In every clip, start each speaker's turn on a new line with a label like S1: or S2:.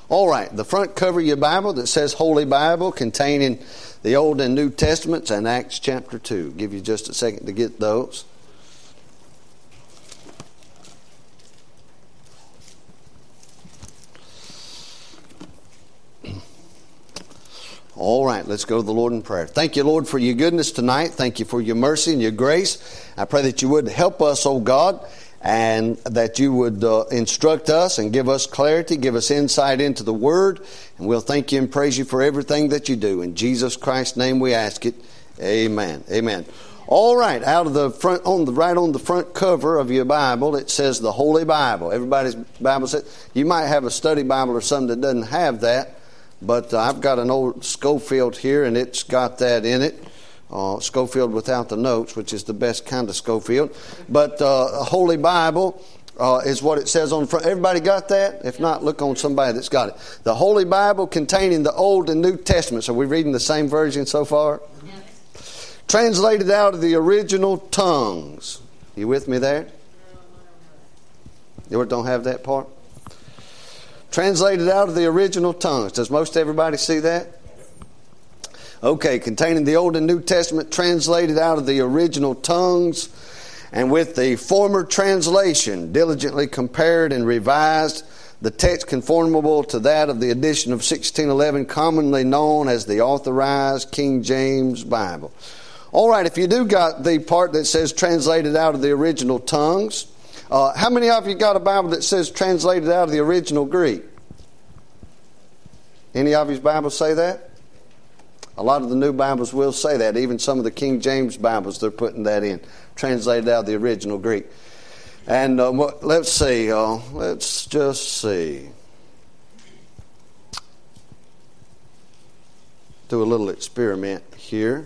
S1: All right, the front cover of your Bible that says Holy Bible, containing the Old and New Testaments, and Acts chapter 2. Give you just a second to get those. All right, let's go to the Lord in prayer. Thank you, Lord, for your goodness tonight. Thank you for your mercy and your grace. I pray that you would help us, oh God, and that you would instruct us and give us clarity, give us insight into the Word. And we'll thank you and praise you for everything that you do. In Jesus Christ's name we ask it. Amen. Amen. All right, out of the front, right on the front cover of your Bible, it says the Holy Bible. Everybody's Bible says, you might have a study Bible or something that doesn't have that. But I've got an old Schofield here, and it's got that in it. Schofield without the notes, which is the best kind of Schofield. But a Holy Bible is what it says on the front. Everybody got that? If not, look on somebody that's got it. The Holy Bible containing the Old and New Testaments. Are we reading the same version so far? Yes. Translated out of the original tongues. You with me there? You don't have that part? Translated out of the original tongues. Does most everybody see that? Okay, containing the Old and New Testament, translated out of the original tongues, and with the former translation diligently compared and revised, the text conformable to that of the edition of 1611, commonly known as the Authorized King James Bible. All right, if you do got the part that says translated out of the original tongues, how many of you got a Bible that says translated out of the original Greek? Any of your Bibles say that? A lot of the new Bibles will say that. Even some of the King James Bibles, they're putting that in. Translated out of the original Greek. And let's see. Let's just see. Do a little experiment here.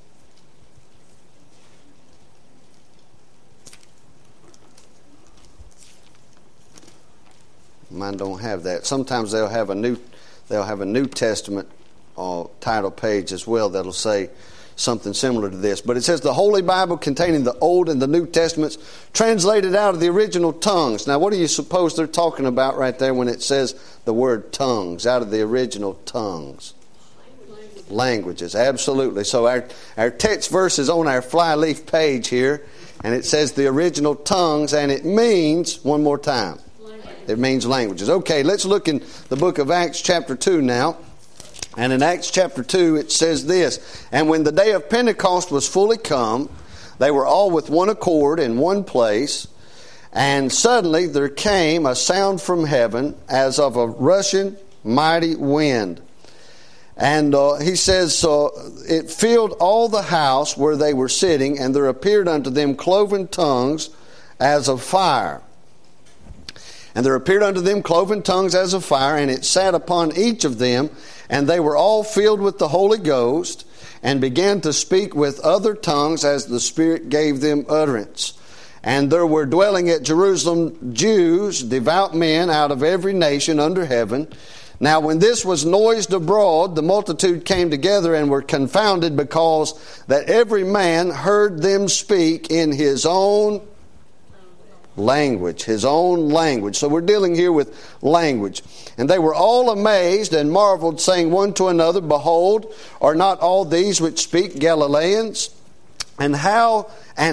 S1: Mine don't have that. Sometimes they'll have a New Testament title page as well that'll say something similar to this. But it says the Holy Bible containing the Old and the New Testaments, translated out of the original tongues. Now, what do you suppose they're talking about right there when it says the word tongues, out of the original tongues? Languages, absolutely. So our text verse is on our flyleaf page here, and it says the original tongues, and it means, one more time, it means languages. Okay, let's look in the book of Acts chapter 2 now. And in Acts chapter 2 it says this, and when the day of Pentecost was fully come, they were all with one accord in one place, and suddenly there came a sound from heaven as of a rushing mighty wind. And he says, it filled all the house where they were sitting, and there appeared unto them cloven tongues as of fire. And there appeared unto them cloven tongues as of fire, and it sat upon each of them, and they were all filled with the Holy Ghost, and began to speak with other tongues as the Spirit gave them utterance. And there were dwelling at Jerusalem Jews, devout men out of every nation under heaven. Now when this was noised abroad, the multitude came together and were confounded, because that every man heard them speak in his own language, his own language. So we're dealing here with language. And they were all amazed and marveled, saying one to another, Behold, are not all these which speak Galileans? And how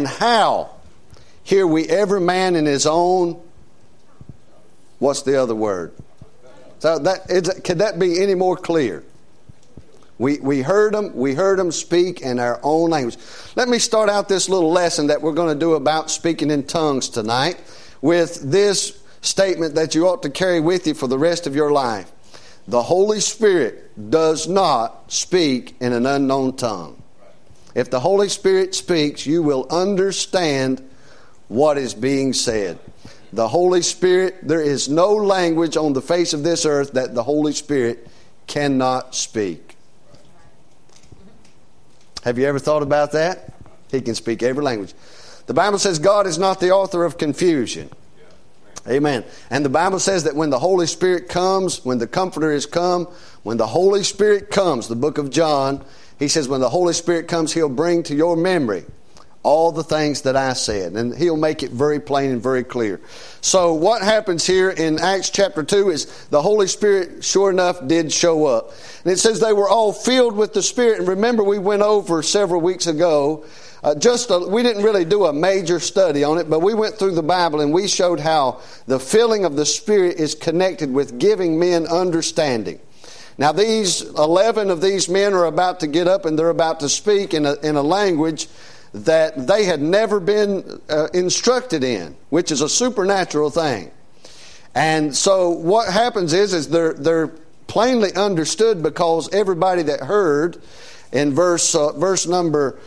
S1: hear we every man in his own, what's the other word? So could that be any more clear? We heard them speak in our own language. Let me start out this little lesson that we're going to do about speaking in tongues tonight with this statement that you ought to carry with you for the rest of your life. The Holy Spirit does not speak in an unknown tongue. If the Holy Spirit speaks, you will understand what is being said. The Holy Spirit, there is no language on the face of this earth that the Holy Spirit cannot speak. Have you ever thought about that? He can speak every language. The Bible says God is not the author of confusion. Amen. And the Bible says that when the Holy Spirit comes, when the Comforter is come, when the Holy Spirit comes, the book of John, he says when the Holy Spirit comes, He'll bring to your memory all the things that I said. And He'll make it very plain and very clear. So what happens here in Acts chapter 2 is the Holy Spirit, sure enough, did show up. And it says they were all filled with the Spirit. And remember, we went over several weeks ago, we didn't really do a major study on it, but we went through the Bible and we showed how the filling of the Spirit is connected with giving men understanding. Now, 11 of these men are about to get up and they're about to speak in a language that they had never been instructed in, which is a supernatural thing. And so what happens is they're plainly understood because everybody that heard in verse number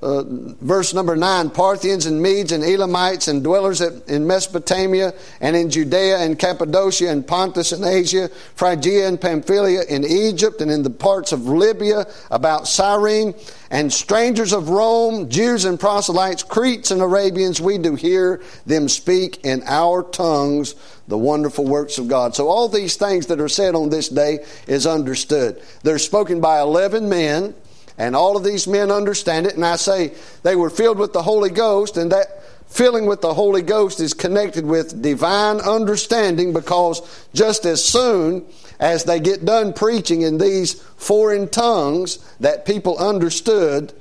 S1: 9, Parthians and Medes and Elamites and dwellers in Mesopotamia and in Judea and Cappadocia and Pontus and Asia, Phrygia and Pamphylia, in Egypt and in the parts of Libya about Cyrene, and strangers of Rome, Jews and proselytes, Cretes and Arabians, we do hear them speak in our tongues the wonderful works of God. So all these things that are said on this day is understood. They're spoken by 11 men. And all of these men understand it. And I say they were filled with the Holy Ghost. And that filling with the Holy Ghost is connected with divine understanding, because just as soon as they get done preaching in these foreign tongues that people understood,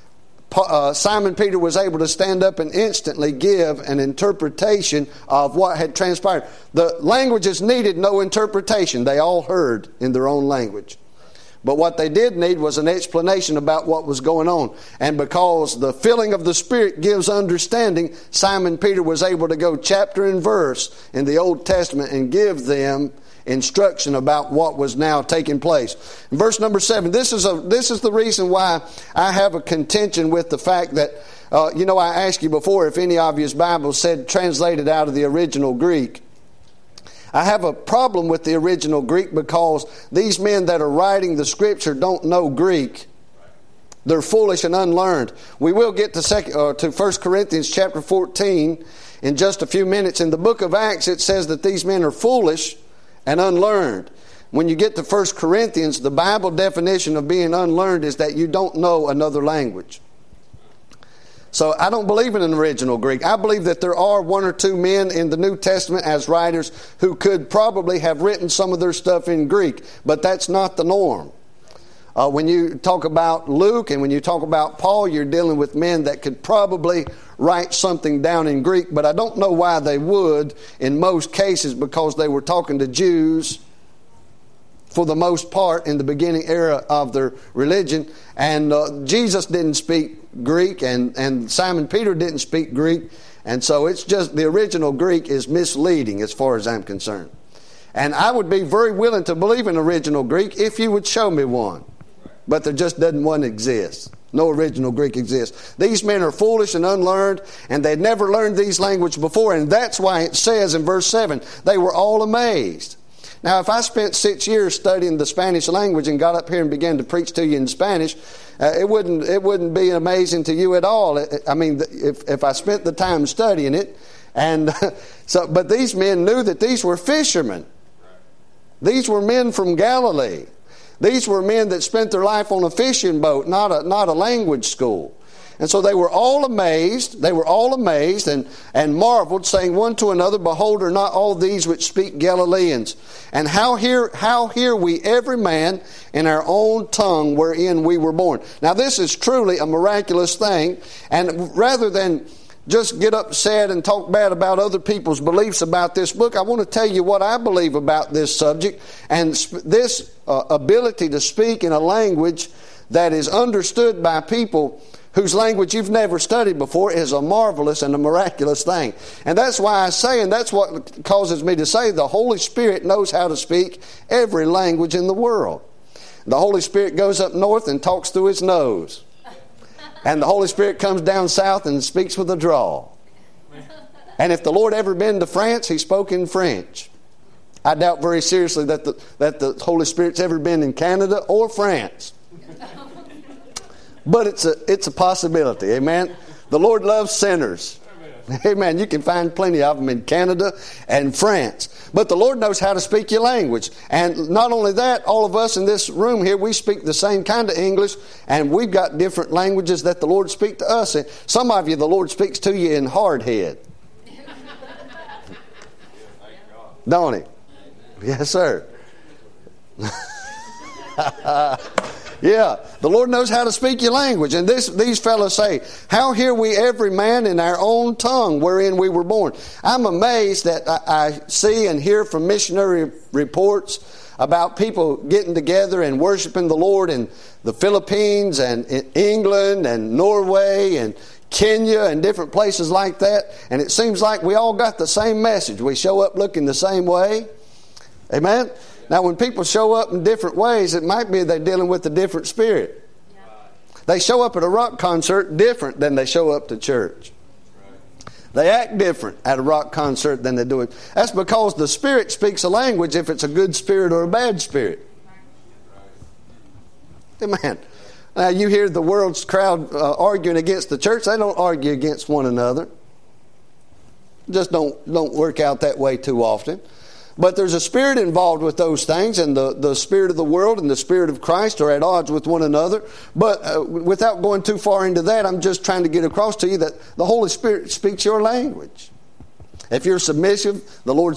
S1: Simon Peter was able to stand up and instantly give an interpretation of what had transpired. The languages needed no interpretation. They all heard in their own language. But what they did need was an explanation about what was going on. And because the filling of the Spirit gives understanding, Simon Peter was able to go chapter and verse in the Old Testament and give them instruction about what was now taking place. In verse number 7, this is the reason why I have a contention with the fact that, I asked you before if any of your Bible said translated out of the original Greek. I have a problem with the original Greek because these men that are writing the Scripture don't know Greek. They're foolish and unlearned. We will get to 1 Corinthians chapter 14 in just a few minutes. In the book of Acts, it says that these men are foolish and unlearned. When you get to 1 Corinthians, the Bible definition of being unlearned is that you don't know another language. So I don't believe in an original Greek. I believe that there are one or two men in the New Testament as writers who could probably have written some of their stuff in Greek, but that's not the norm. When you talk about Luke and when you talk about Paul, you're dealing with men that could probably write something down in Greek, but I don't know why they would in most cases, because they were talking to Jews for the most part in the beginning era of their religion. And Jesus didn't speak Greek, and Simon Peter didn't speak Greek. And so it's just the original Greek is misleading as far as I'm concerned. And I would be very willing to believe in original Greek if you would show me one. But there just doesn't one exist. No original Greek exists. These men are foolish and unlearned, and they'd never learned these languages before. And that's why it says in verse 7, they were all amazed. Now, if I spent 6 years studying the Spanish language and got up here and began to preach to you in Spanish, it wouldn't be amazing to you at all. I mean, if I spent the time studying it, and but these men knew that these were fishermen. These were men from Galilee. These were men that spent their life on a fishing boat, not a language school. And so they were all amazed. They were all amazed and marveled, saying one to another, "Behold, are not all these which speak Galileans? And how hear we every man in our own tongue wherein we were born?" Now this is truly a miraculous thing. And rather than just get upset and talk bad about other people's beliefs about this book, I want to tell you what I believe about this subject. And this ability to speak in a language that is understood by people whose language you've never studied before is a marvelous and a miraculous thing. And that's why I say, and that's what causes me to say, the Holy Spirit knows how to speak every language in the world. The Holy Spirit goes up north and talks through his nose. And the Holy Spirit comes down south and speaks with a drawl. And if the Lord ever been to France, he spoke in French. I doubt very seriously that the Holy Spirit's ever been in Canada or France. But it's a possibility, amen? The Lord loves sinners. Amen. You can find plenty of them in Canada and France. But the Lord knows how to speak your language. And not only that, all of us in this room here, we speak the same kind of English, and we've got different languages that the Lord speaks to us in. Some of you, the Lord speaks to you in hardhead. Don't He? Yes, sir. Yeah, the Lord knows how to speak your language. And these fellows say, how hear we every man in our own tongue wherein we were born? I'm amazed that I see and hear from missionary reports about people getting together and worshiping the Lord in the Philippines and in England and Norway and Kenya and different places like that. And it seems like we all got the same message. We show up looking the same way. Amen? Now, when people show up in different ways, it might be they're dealing with a different spirit. They show up at a rock concert different than they show up to church. They act different at a rock concert than they do it. That's because the Spirit speaks a language if it's a good spirit or a bad spirit. Amen. Now, you hear the world's crowd arguing against the church. They don't argue against one another. Just don't work out that way too often. But there's a spirit involved with those things, and the spirit of the world and the spirit of Christ are at odds with one another. But without going too far into that, I'm just trying to get across to you that the Holy Spirit speaks your language. If you're submissive, the Lord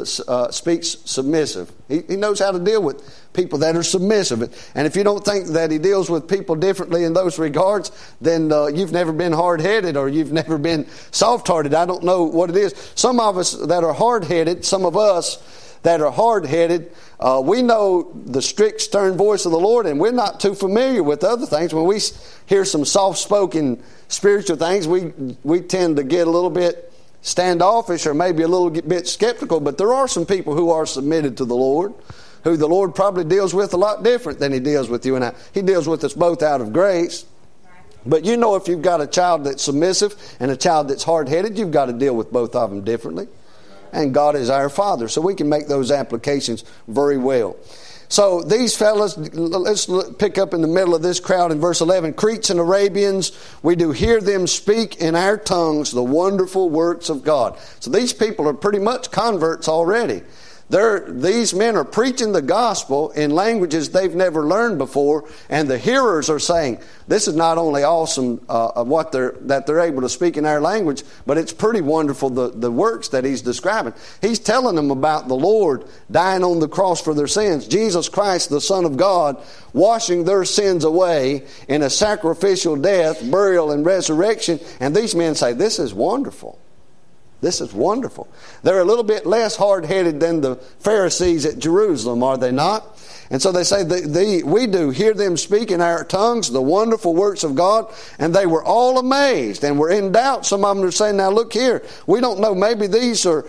S1: speaks submissive. He knows how to deal with people that are submissive. And if you don't think that He deals with people differently in those regards, then you've never been hard-headed or you've never been soft-hearted. I don't know what it is. Some of us that are hard-headed, some of us that are hard-headed, we know the strict, stern voice of the Lord, and we're not too familiar with other things. When we hear some soft-spoken spiritual things, we tend to get a little bit standoffish or maybe a little bit skeptical. But there are some people who are submitted to the Lord, who the Lord probably deals with a lot different than He deals with you and I. He deals with us both out of grace. But you know, if you've got a child that's submissive and a child that's hard-headed, you've got to deal with both of them differently. And God is our Father, so we can make those applications very well. So these fellas, let's pick up in the middle of this crowd in verse 11. Cretes and Arabians, we do hear them speak in our tongues the wonderful works of God. So these people are pretty much converts already. These men are preaching the gospel in languages they've never learned before, and the hearers are saying, this is not only awesome that they're able to speak in our language, but it's pretty wonderful the works that he's describing. He's telling them about the Lord dying on the cross for their sins, Jesus Christ, the Son of God, washing their sins away in a sacrificial death, burial, and resurrection. And these men say, this is wonderful. This is wonderful. They're a little bit less hard-headed than the Pharisees at Jerusalem, are they not? And so they say, we do hear them speak in our tongues the wonderful works of God. And they were all amazed and were in doubt. Some of them are saying, now look here, we don't know, maybe these are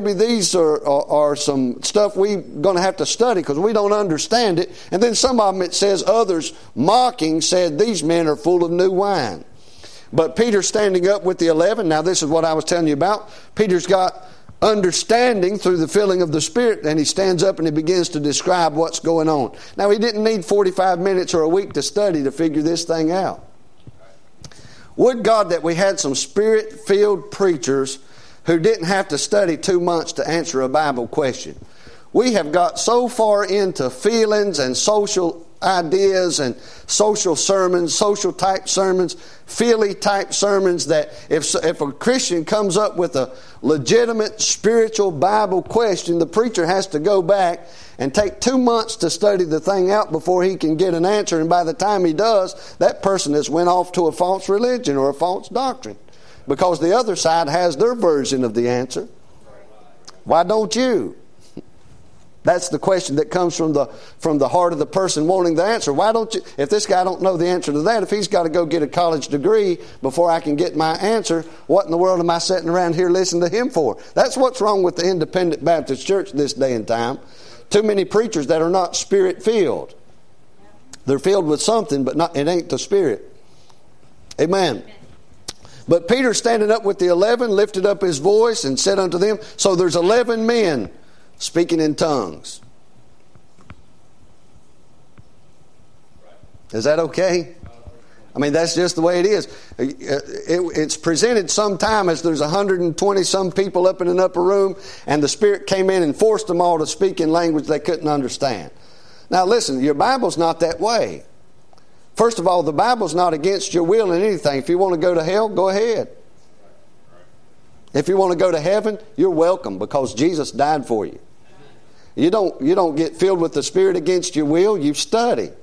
S1: some stuff we're going to have to study because we don't understand it. And then some of them, it says, others mocking said, these men are full of new wine. But Peter standing up with the 11, now this is what I was telling you about. Peter's got understanding through the filling of the Spirit, and he stands up and he begins to describe what's going on. Now, he didn't need 45 minutes or a week to study to figure this thing out. Would God that we had some Spirit-filled preachers who didn't have to study 2 months to answer a Bible question. We have got so far into feelings and social ideas and social sermons, social type sermons, feely type sermons, that if a Christian comes up with a legitimate spiritual Bible question, the preacher has to go back and take 2 months to study the thing out before he can get an answer. And by the time he does, that person has went off to a false religion or a false doctrine, because the other side has their version of the answer. Why don't you? That's the question that comes from the heart of the person wanting the answer. Why don't you? If this guy don't know the answer to that, if he's got to go get a college degree before I can get my answer, what in the world am I sitting around here listening to him for? That's what's wrong with the Independent Baptist Church this day and time. Too many preachers that are not Spirit-filled. They're filled with something, but it ain't the Spirit. Amen. But Peter, standing up with the 11, lifted up his voice and said unto them, so there's 11 men speaking in tongues. Is that okay? I mean, that's just the way it is. It's presented sometime as there's 120 some people up in an upper room, and the Spirit came in and forced them all to speak in language they couldn't understand. Now listen, your Bible's not that way. First of all, the Bible's not against your will in anything. If you want to go to hell, go ahead. If you want to go to heaven, you're welcome, because Jesus died for you. You don't get filled with the Spirit against your will. You study.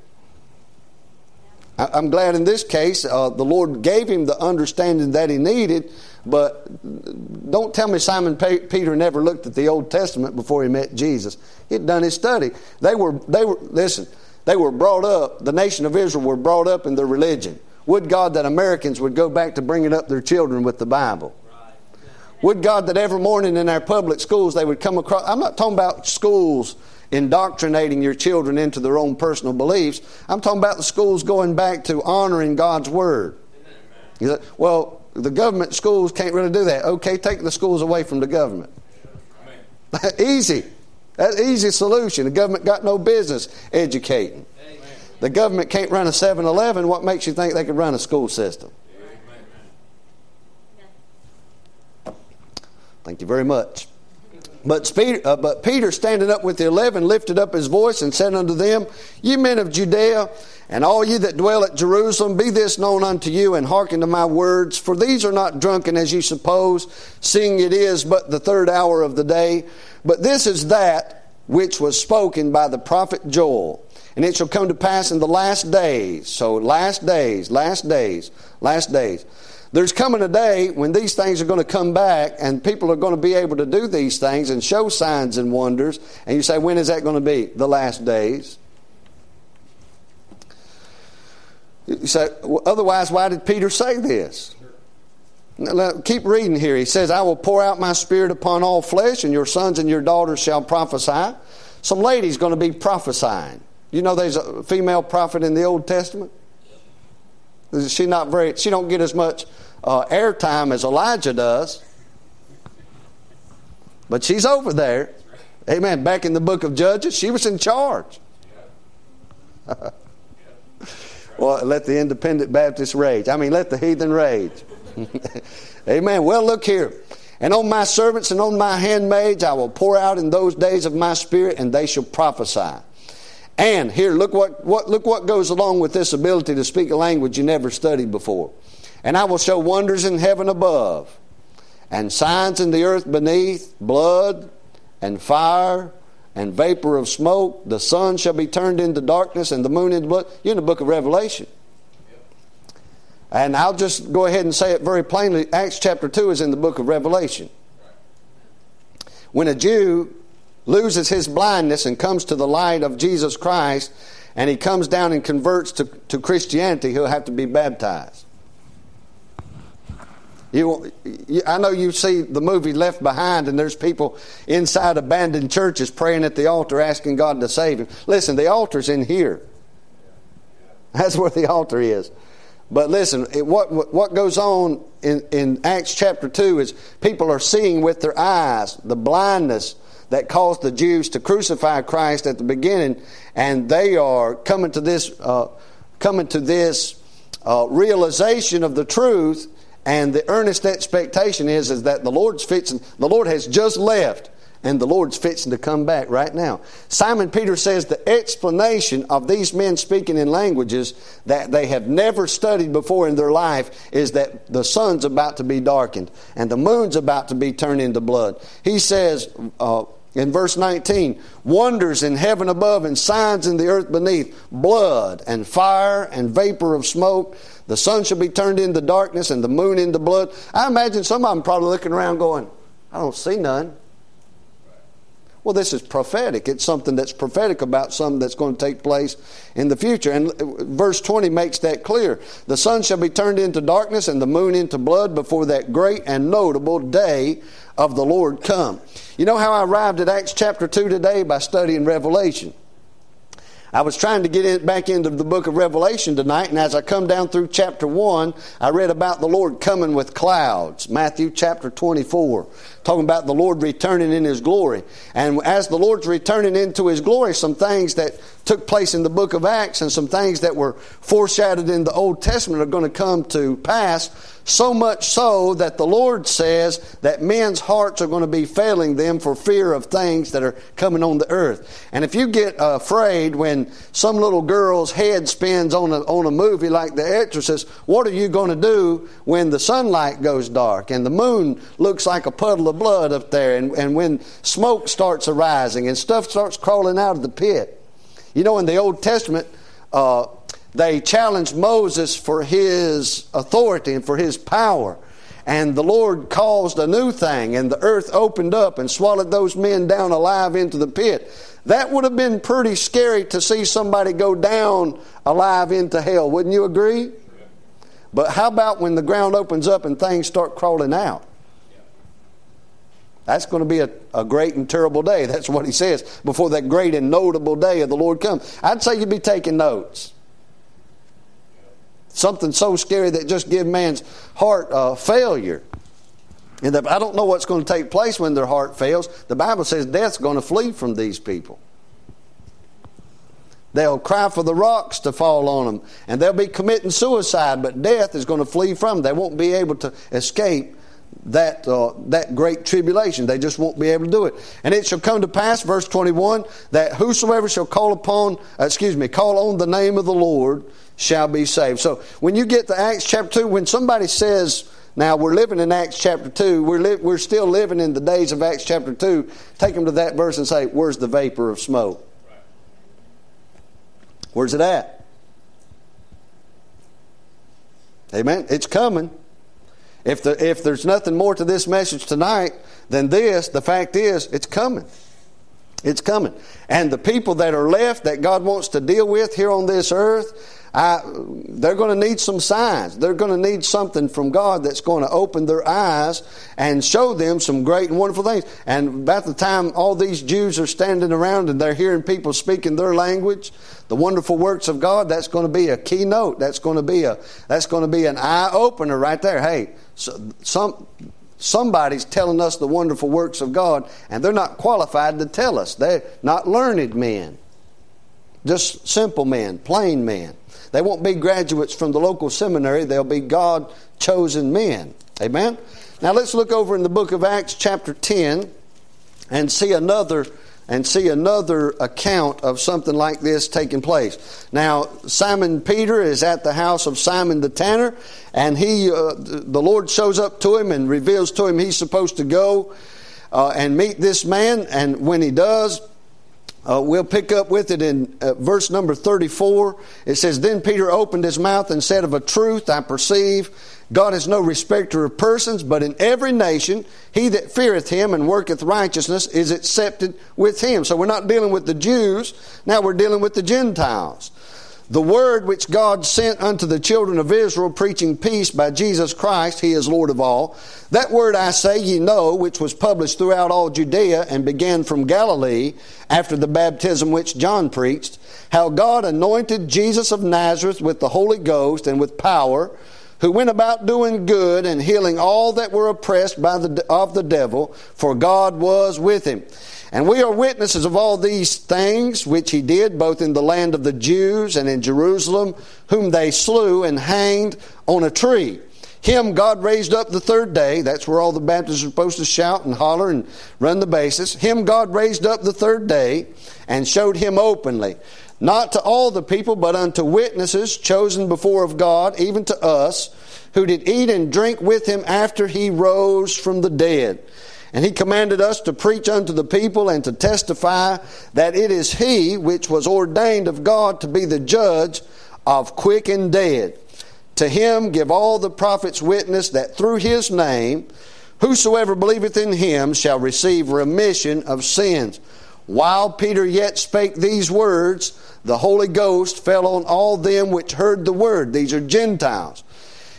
S1: I'm glad in this case the Lord gave him the understanding that he needed, but don't tell me Simon Peter never looked at the Old Testament before he met Jesus. He'd done his study. They were brought up, the nation of Israel were brought up in their religion. Would God that Americans would go back to bringing up their children with the Bible. Would God that every morning in our public schools they would come across, I'm not talking about schools indoctrinating your children into their own personal beliefs. I'm talking about the schools going back to honoring God's Word. Amen. Well, the government schools can't really do that. Okay, take the schools away from the government. Easy. That's an easy solution. The government got no business educating. Amen. The government can't run a 7-Eleven. What makes you think they could run a school system? Amen. Thank you very much. But Peter, standing up with the 11, lifted up his voice and said unto them, Ye men of Judea, and all ye that dwell at Jerusalem, be this known unto you, and hearken to my words. For these are not drunken as ye suppose, seeing it is but the third hour of the day. But this is that which was spoken by the prophet Joel. And it shall come to pass in the last days. So last days. There's coming a day when these things are going to come back, and people are going to be able to do these things and show signs and wonders. And you say, when is that going to be? The last days. You say, well, otherwise, why did Peter say this? Now, keep reading here. He says, I will pour out my Spirit upon all flesh, and your sons and your daughters shall prophesy. Some lady's going to be prophesying. You know there's a female prophet in the Old Testament? She don't get as much airtime as Elijah does. But she's over there. Amen. Back in the book of Judges, she was in charge. Well, let the independent Baptists rage. Let the heathen rage. Amen. Well, look here. And on my servants and on my handmaids I will pour out in those days of my Spirit, and they shall prophesy. And here, look what goes along with this ability to speak a language you never studied before. And I will show wonders in heaven above, and signs in the earth beneath, blood and fire and vapor of smoke. The sun shall be turned into darkness and the moon into blood. You're in the book of Revelation. And I'll just go ahead and say it very plainly. Acts chapter 2 is in the book of Revelation. When a Jew loses his blindness and comes to the light of Jesus Christ, and he comes down and converts to Christianity, he'll have to be baptized. I know you see the movie Left Behind, and there's people inside abandoned churches praying at the altar asking God to save him. Listen, the altar's in here. That's where the altar is. But listen, what goes on in Acts chapter 2 is people are seeing with their eyes the blindness that caused the Jews to crucify Christ at the beginning, and they are coming to this realization of the truth, and the earnest expectation is that the Lord has just left, and the Lord's fixing to come back right now. Simon Peter says the explanation of these men speaking in languages that they have never studied before in their life is that the sun's about to be darkened and the moon's about to be turned into blood. He says in verse 19, wonders in heaven above and signs in the earth beneath, blood and fire and vapor of smoke. The sun shall be turned into darkness and the moon into blood. I imagine some of them probably looking around going, I don't see none. Well, this is prophetic. It's something that's prophetic about something that's going to take place in the future. And verse 20 makes that clear. The sun shall be turned into darkness and the moon into blood before that great and notable day of the Lord come. You know how I arrived at Acts chapter 2 today? By studying Revelation. I was trying to get back into the book of Revelation tonight, and as I come down through chapter 1, I read about the Lord coming with clouds. Matthew chapter 24, talking about the Lord returning in His glory. And as the Lord's returning into His glory, some things that took place in the book of Acts and some things that were foreshadowed in the Old Testament are going to come to pass, so much so that the Lord says that men's hearts are going to be failing them for fear of things that are coming on the earth. And if you get afraid when some little girl's head spins on a movie like The Exorcist, what are you going to do when the sunlight goes dark and the moon looks like a puddle of blood up there, and when smoke starts arising and stuff starts crawling out of the pit? You know, in the Old Testament, they challenged Moses for his authority and for his power. And the Lord caused a new thing, and the earth opened up and swallowed those men down alive into the pit. That would have been pretty scary to see somebody go down alive into hell. Wouldn't you agree? But how about when the ground opens up and things start crawling out? That's going to be a great and terrible day. That's what he says, before that great and notable day of the Lord comes. I'd say you'd be taking notes. Something so scary that just give man's heart failure. And I don't know what's going to take place when their heart fails. The Bible says death's going to flee from these people. They'll cry for the rocks to fall on them, and they'll be committing suicide, but death is going to flee from them. They won't be able to escape that great tribulation. They just won't be able to do it. And it shall come to pass, verse 21, that whosoever shall call on the name of the Lord shall be saved. So when you get to Acts chapter 2, when somebody says, now we're living in Acts chapter 2, we're still living in the days of Acts chapter 2, take them to that verse and say, where's the vapor of smoke? Where's it at? Amen. It's coming. If there's nothing more to this message tonight than this, the fact is, it's coming. It's coming. And the people that are left that God wants to deal with here on this earth, they're going to need some signs. They're going to need something from God that's going to open their eyes and show them some great and wonderful things. And about the time all these Jews are standing around and they're hearing people speaking their language, the wonderful works of God, that's going to be a keynote. That's going to be an eye opener right there. Hey, somebody's telling us the wonderful works of God, and they're not qualified to tell us. They're not learned men, just simple men, plain men. They won't be graduates from the local seminary. They'll be God-chosen men. Amen? Now let's look over in the book of Acts chapter 10 and see another account of something like this taking place. Now, Simon Peter is at the house of Simon the tanner, and the Lord shows up to him and reveals to him he's supposed to go and meet this man. And when he does, we'll pick up with it in verse number 34. It says, Then Peter opened his mouth and said, Of a truth I perceive God is no respecter of persons, but in every nation he that feareth him and worketh righteousness is accepted with him. So we're not dealing with the Jews, now we're dealing with the Gentiles. The word which God sent unto the children of Israel, preaching peace by Jesus Christ, he is Lord of all. That word I say ye know, which was published throughout all Judea and began from Galilee, after the baptism which John preached, how God anointed Jesus of Nazareth with the Holy Ghost and with power, who went about doing good and healing all that were oppressed of the devil, for God was with him. And we are witnesses of all these things which he did, both in the land of the Jews and in Jerusalem, whom they slew and hanged on a tree. Him God raised up the third day. That's where all the Baptists are supposed to shout and holler and run the bases. Him God raised up the third day and showed him openly, not to all the people, but unto witnesses chosen before of God, even to us, who did eat and drink with him after he rose from the dead. And he commanded us to preach unto the people and to testify that it is he which was ordained of God to be the judge of quick and dead. To him give all the prophets witness that through his name, whosoever believeth in him shall receive remission of sins. While Peter yet spake these words, the Holy Ghost fell on all them which heard the word. These are Gentiles.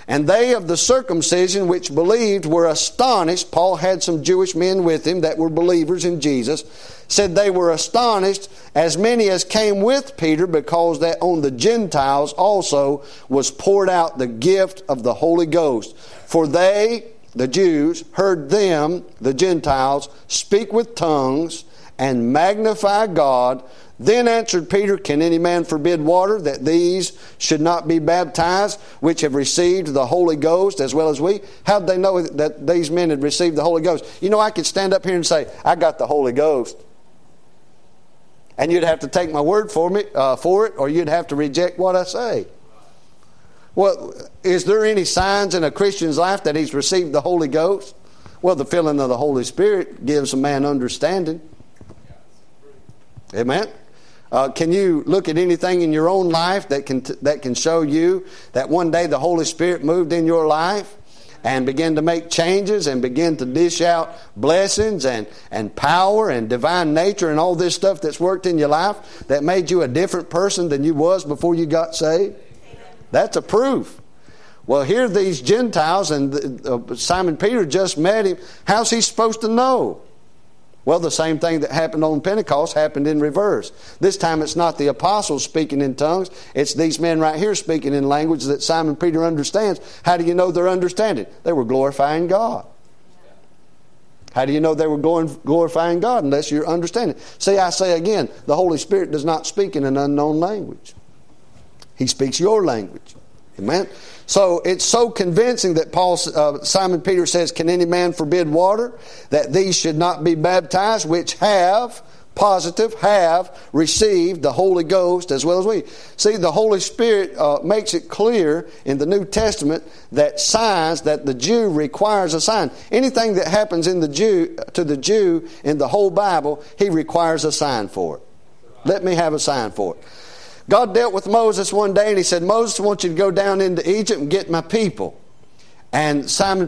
S1: And they of the circumcision which believed were astonished. Paul had some Jewish men with him that were believers in Jesus. Said they were astonished, as many as came with Peter, because that on the Gentiles also was poured out the gift of the Holy Ghost. For they, the Jews, heard them, the Gentiles, speak with tongues and magnify God. Then answered Peter, can any man forbid water, that these should not be baptized, which have received the Holy Ghost as well as we? How did they know that these men had received the Holy Ghost? You know, I could stand up here and say, I got the Holy Ghost. And you'd have to take my word for it, or you'd have to reject what I say. Well, is there any signs in a Christian's life that he's received the Holy Ghost? Well, the filling of the Holy Spirit gives a man understanding. Amen. Can you look at anything in your own life that can show you that one day the Holy Spirit moved in your life and began to make changes and begin to dish out blessings and power and divine nature and all this stuff that's worked in your life that made you a different person than you was before you got saved? That's a proof. Well, here these Gentiles, and Simon Peter just met him. How's he supposed to know? Well, the same thing that happened on Pentecost happened in reverse. This time it's not the apostles speaking in tongues. It's these men right here speaking in language that Simon Peter understands. How do you know they're understanding? They were glorifying God. How do you know they were glorifying God? Unless you're understanding. See, I say again, the Holy Spirit does not speak in an unknown language. He speaks your language. Amen? So it's so convincing that Simon Peter says, can any man forbid water, that these should not be baptized, which have received the Holy Ghost as well as we. See, the Holy Spirit makes it clear in the New Testament that signs, that the Jew requires a sign. Anything that happens to the Jew in the whole Bible, he requires a sign for it. Let me have a sign for it. God dealt with Moses one day and he said, Moses, I want you to go down into Egypt and get my people. And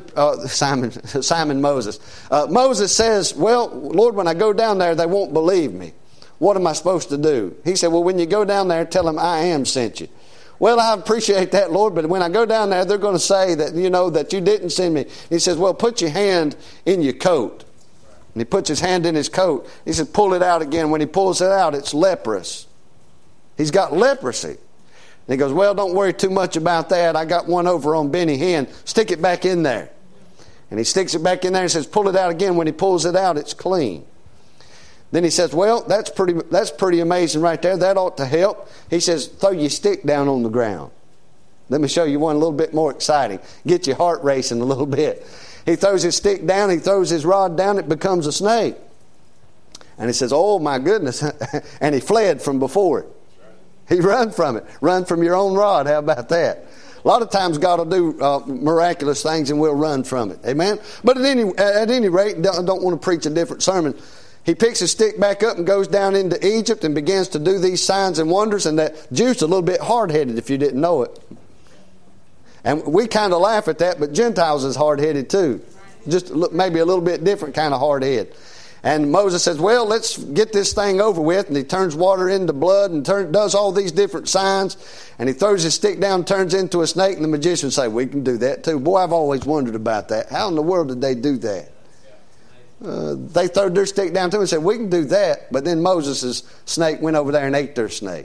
S1: Moses says, well, Lord, when I go down there, they won't believe me. What am I supposed to do? He said, well, when you go down there, tell them I am sent you. Well, I appreciate that, Lord, but when I go down there, they're going to say that, that you didn't send me. He says, well, put your hand in your coat. And he puts his hand in his coat. He said, pull it out again. When he pulls it out, it's leprous. He's got leprosy. And he goes, well, don't worry too much about that. I got one over on Benny Hinn. Stick it back in there. And he sticks it back in there and says, pull it out again. When he pulls it out, it's clean. Then he says, well, that's pretty amazing right there. That ought to help. He says, throw your stick down on the ground. Let me show you one a little bit more exciting. Get your heart racing a little bit. He throws his stick down. He throws his rod down. It becomes a snake. And he says, oh, my goodness. And he fled from before it. He run from it. Run from your own rod. How about that? A lot of times God will do miraculous things and we'll run from it. Amen? But at any rate, I don't want to preach a different sermon. He picks his stick back up and goes down into Egypt and begins to do these signs and wonders. And that Jew's a little bit hard-headed if you didn't know it. And we kind of laugh at that, but Gentiles is hard-headed too. Just maybe a little bit different kind of hard-head. And Moses says, well, let's get this thing over with. And he turns water into blood and does all these different signs. And he throws his stick down, turns into a snake. And the magicians say, we can do that too. Boy, I've always wondered about that. How in the world did they do that? They threw their stick down too and said, we can do that. But then Moses' snake went over there and ate their snake.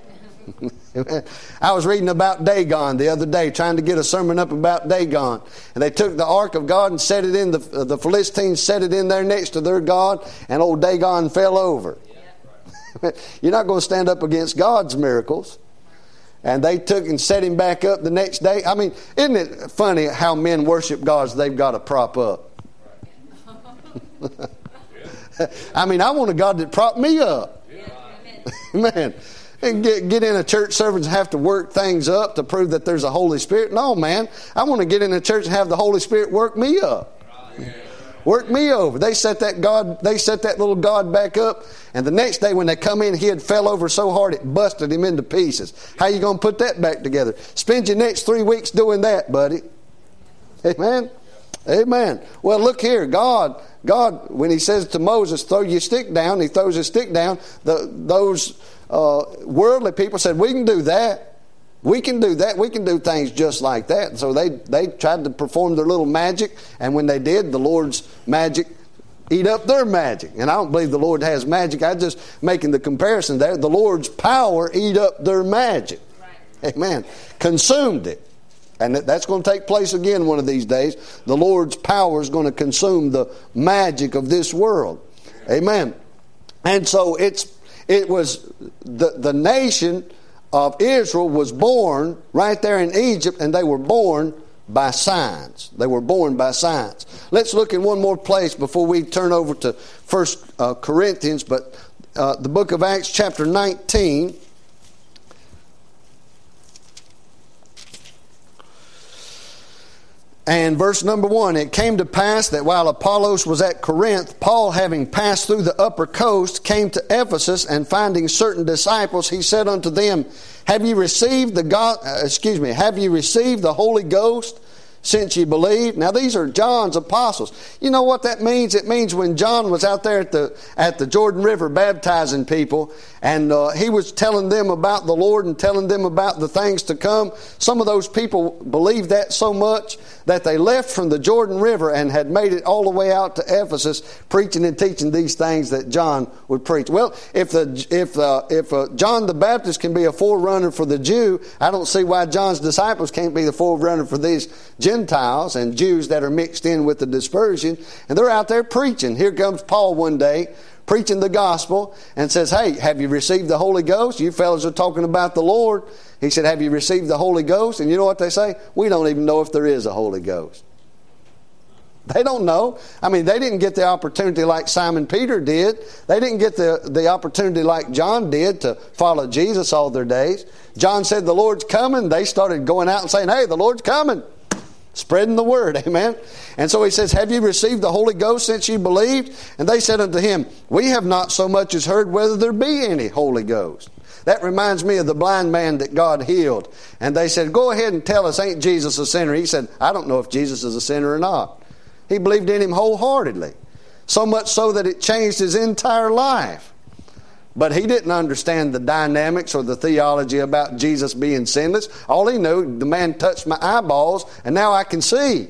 S1: I was reading about Dagon the other day, trying to get a sermon up about Dagon. And they took the ark of God and set it in, the Philistines set it in there next to their God, and old Dagon fell over. You're not going to stand up against God's miracles. And they took and set him back up the next day. I mean, isn't it funny how men worship gods they've got to prop up? I mean, I want a God that prop me up. Man. And get in a church service and have to work things up to prove that there's a Holy Spirit. No, man. I want to get in a church and have the Holy Spirit work me up. Work me over. They set that little God back up, and the next day when they come in, he had fell over so hard it busted him into pieces. How you going to put that back together? Spend your next 3 weeks doing that, buddy. Amen? Amen. Well, look here. God, when he says to Moses, throw your stick down, he throws his stick down. Those worldly people said, we can do that. We can do that. We can do things just like that. And so they tried to perform their little magic, and when they did, the Lord's magic eat up their magic. And I don't believe the Lord has magic. I'm just making the comparison there. The Lord's power eat up their magic. Right. Amen. Consumed it. And that's going to take place again one of these days. The Lord's power is going to consume the magic of this world. Amen. And so it was the nation of Israel was born right there in Egypt, and they were born by signs. They were born by signs. Let's look in one more place before we turn over to 1 Corinthians, but the book of Acts chapter 19. And verse number 1, it came to pass that while Apollos was at Corinth, Paul, having passed through the upper coast, came to Ephesus, and finding certain disciples, he said unto them, Have ye received the Holy Ghost since ye believed? Now these are John's apostles. You know what that means? It means when John was out there at the Jordan River baptizing people, and he was telling them about the Lord and telling them about the things to come. Some of those people believed that so much that they left from the Jordan River and had made it all the way out to Ephesus, preaching and teaching these things that John would preach. Well, if John the Baptist can be a forerunner for the Jew, I don't see why John's disciples can't be the forerunner for these Gentiles and Jews that are mixed in with the dispersion. And they're out there preaching. Here comes Paul one day, preaching the gospel, and says, Hey, have you received the Holy Ghost? You fellas are talking about the Lord. He said, Have you received the Holy Ghost? And you know what they say? We don't even know if there is a Holy Ghost. They don't know. I mean, they didn't get the opportunity like Simon Peter did. They didn't get the opportunity like John did to follow Jesus all their days. John said, The Lord's coming. They started going out and saying, Hey, the Lord's coming. Spreading the word, amen. And so he says, Have you received the Holy Ghost since you believed? And they said unto him, We have not so much as heard whether there be any Holy Ghost. That reminds me of the blind man that God healed. And they said, Go ahead and tell us, ain't Jesus a sinner? He said, I don't know if Jesus is a sinner or not. He believed in him wholeheartedly. So much so that it changed his entire life. But he didn't understand the dynamics or the theology about Jesus being sinless. All he knew, the man touched my eyeballs, and now I can see.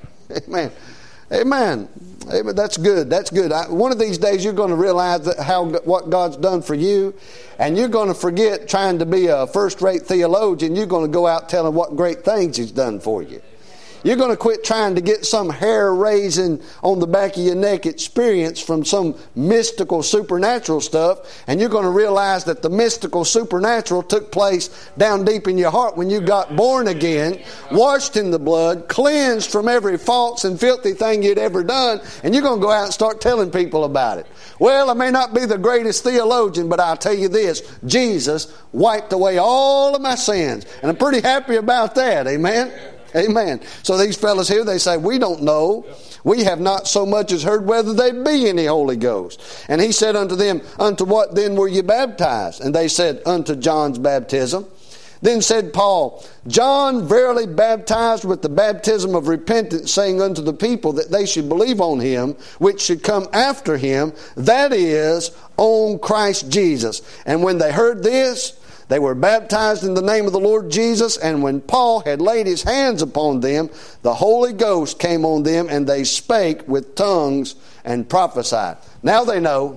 S1: Amen. Amen. Amen. That's good. That's good. One of these days you're going to realize what God's done for you, and you're going to forget trying to be a first-rate theologian. You're going to go out telling what great things He's done for you. You're going to quit trying to get some hair-raising on the back of your neck experience from some mystical supernatural stuff, and you're going to realize that the mystical supernatural took place down deep in your heart when you got born again, washed in the blood, cleansed from every false and filthy thing you'd ever done, and you're going to go out and start telling people about it. Well, I may not be the greatest theologian, but I'll tell you this, Jesus wiped away all of my sins, and I'm pretty happy about that, amen? Amen. So these fellas here, they say, we don't know. We have not so much as heard whether there be any Holy Ghost. And he said unto them, Unto what then were you baptized? And they said, Unto John's baptism. Then said Paul, John verily baptized with the baptism of repentance, saying unto the people that they should believe on him, which should come after him, that is, on Christ Jesus. And when they heard this, they were baptized in the name of the Lord Jesus, and when Paul had laid his hands upon them, the Holy Ghost came on them, and they spake with tongues and prophesied. Now they know.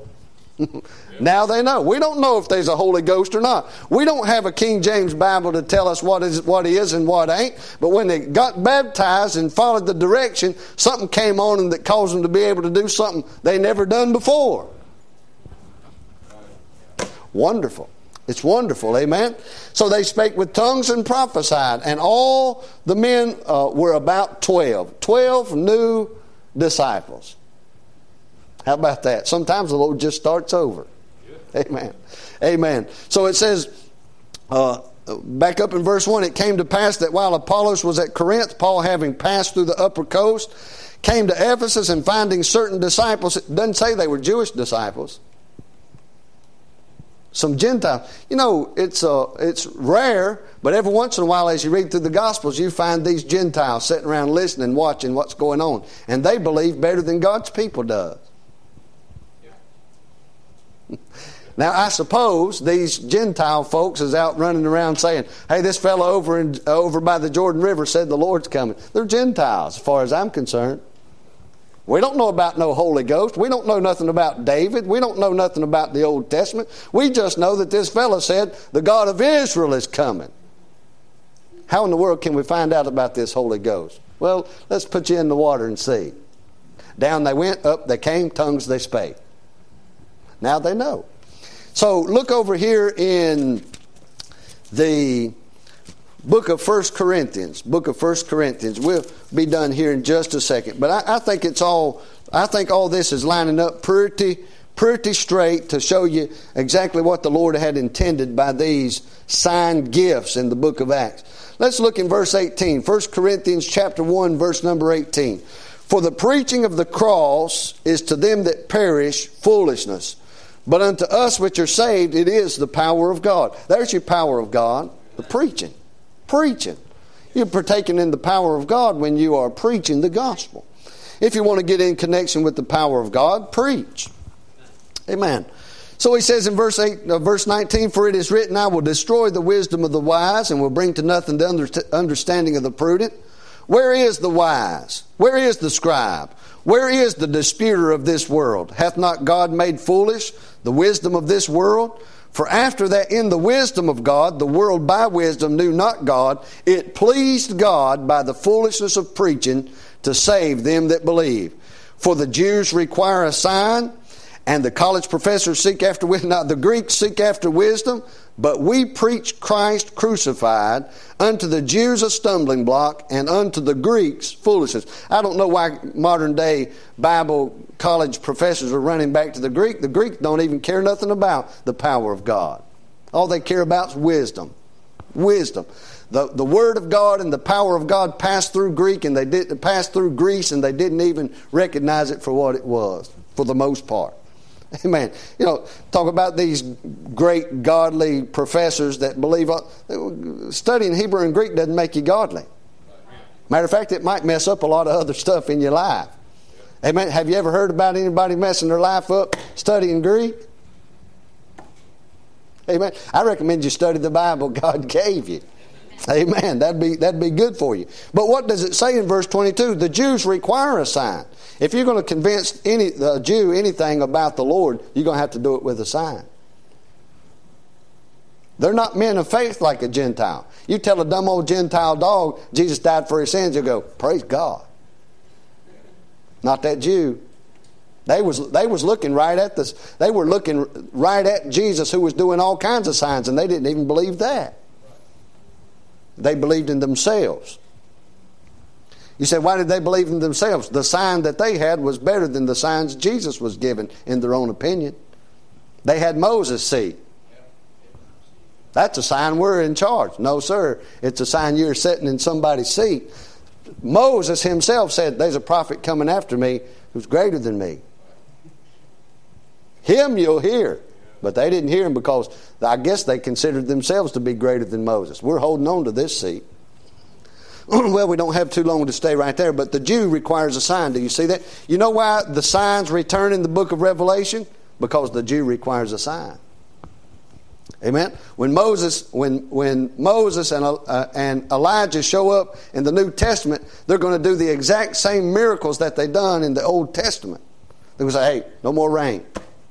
S1: Now they know. We don't know if there's a Holy Ghost or not. We don't have a King James Bible to tell us what is and what ain't. But when they got baptized and followed the direction, something came on them that caused them to be able to do something they never done before. Wonderful. It's wonderful, amen? So they spake with tongues and prophesied, and all the men were about 12. 12 new disciples. How about that? Sometimes the Lord just starts over. Amen. Amen. So it says, back up in verse 1, it came to pass that while Apollos was at Corinth, Paul, having passed through the upper coast, came to Ephesus, and finding certain disciples. It doesn't say they were Jewish disciples. Some Gentiles. You know, it's rare, but every once in a while as you read through the Gospels, you find these Gentiles sitting around listening, watching what's going on. And they believe better than God's people does. Now, I suppose these Gentile folks is out running around saying, hey, this fellow over by the Jordan River said the Lord's coming. They're Gentiles, as far as I'm concerned. We don't know about no Holy Ghost. We don't know nothing about David. We don't know nothing about the Old Testament. We just know that this fellow said the God of Israel is coming. How in the world can we find out about this Holy Ghost? Well, let's put you in the water and see. Down they went, up they came, tongues they spake. Now they know. So look over here in the book of 1 Corinthians. Book of 1 Corinthians. We'll be done here in just a second. But I think all this is lining up pretty straight to show you exactly what the Lord had intended by these sign gifts in the book of Acts. Let's look in verse 18. 1 Corinthians chapter 1, verse number 18. For the preaching of the cross is to them that perish foolishness, but unto us which are saved it is the power of God. There's your power of God, the preaching. Preaching. You're partaking in the power of God when you are preaching the gospel. If you want to get in connection with the power of God, preach. Amen. So he says in verse 19, for it is written, I will destroy the wisdom of the wise and will bring to nothing the understanding of the prudent. Where is the wise? Where is the scribe? Where is the disputer of this world? Hath not God made foolish the wisdom of this world? For after that in the wisdom of God, the world by wisdom knew not God, it pleased God by the foolishness of preaching to save them that believe. For the Jews require a sign, and the college professors seek after wisdom. Now the Greeks seek after wisdom, but we preach Christ crucified, unto the Jews a stumbling block, and unto the Greeks foolishness. I don't know why modern day Bible college professors are running back to the Greek. The Greeks don't even care nothing about the power of God. All they care about is wisdom. Wisdom. The Word of God and the power of God passed through Greek, and they did pass through Greece, and they didn't even recognize it for what it was, for the most part. Amen. You know, talk about these great godly professors that believe studying Hebrew and Greek doesn't make you godly. Matter of fact, it might mess up a lot of other stuff in your life. Amen. Have you ever heard about anybody messing their life up studying Greek? Amen. I recommend you study the Bible God gave you. Amen. That'd be good for you. But what does it say in verse 22? The Jews require a sign. If you're going to convince the Jew anything about the Lord, you're going to have to do it with a sign. They're not men of faith like a Gentile. You tell a dumb old Gentile dog Jesus died for his sins, you'll go, praise God. Not that Jew. They was looking right at this. They were looking right at Jesus, who was doing all kinds of signs, and they didn't even believe that. They believed in themselves. You say, why did they believe in themselves? The sign that they had was better than the signs Jesus was given, in their own opinion. They had Moses' seat. That's a sign we're in charge. No, sir. It's a sign you're sitting in somebody's seat. Moses himself said, there's a prophet coming after me who's greater than me. Him you'll hear. But they didn't hear him because I guess they considered themselves to be greater than Moses. We're holding on to this seat. Well, we don't have too long to stay right there, but the Jew requires a sign. Do you see that? You know why the signs return in the book of Revelation? Because the Jew requires a sign. Amen. When Moses and Elijah show up in the New Testament, they're going to do the exact same miracles that they done in the Old Testament. They're going to say, hey, no more rain.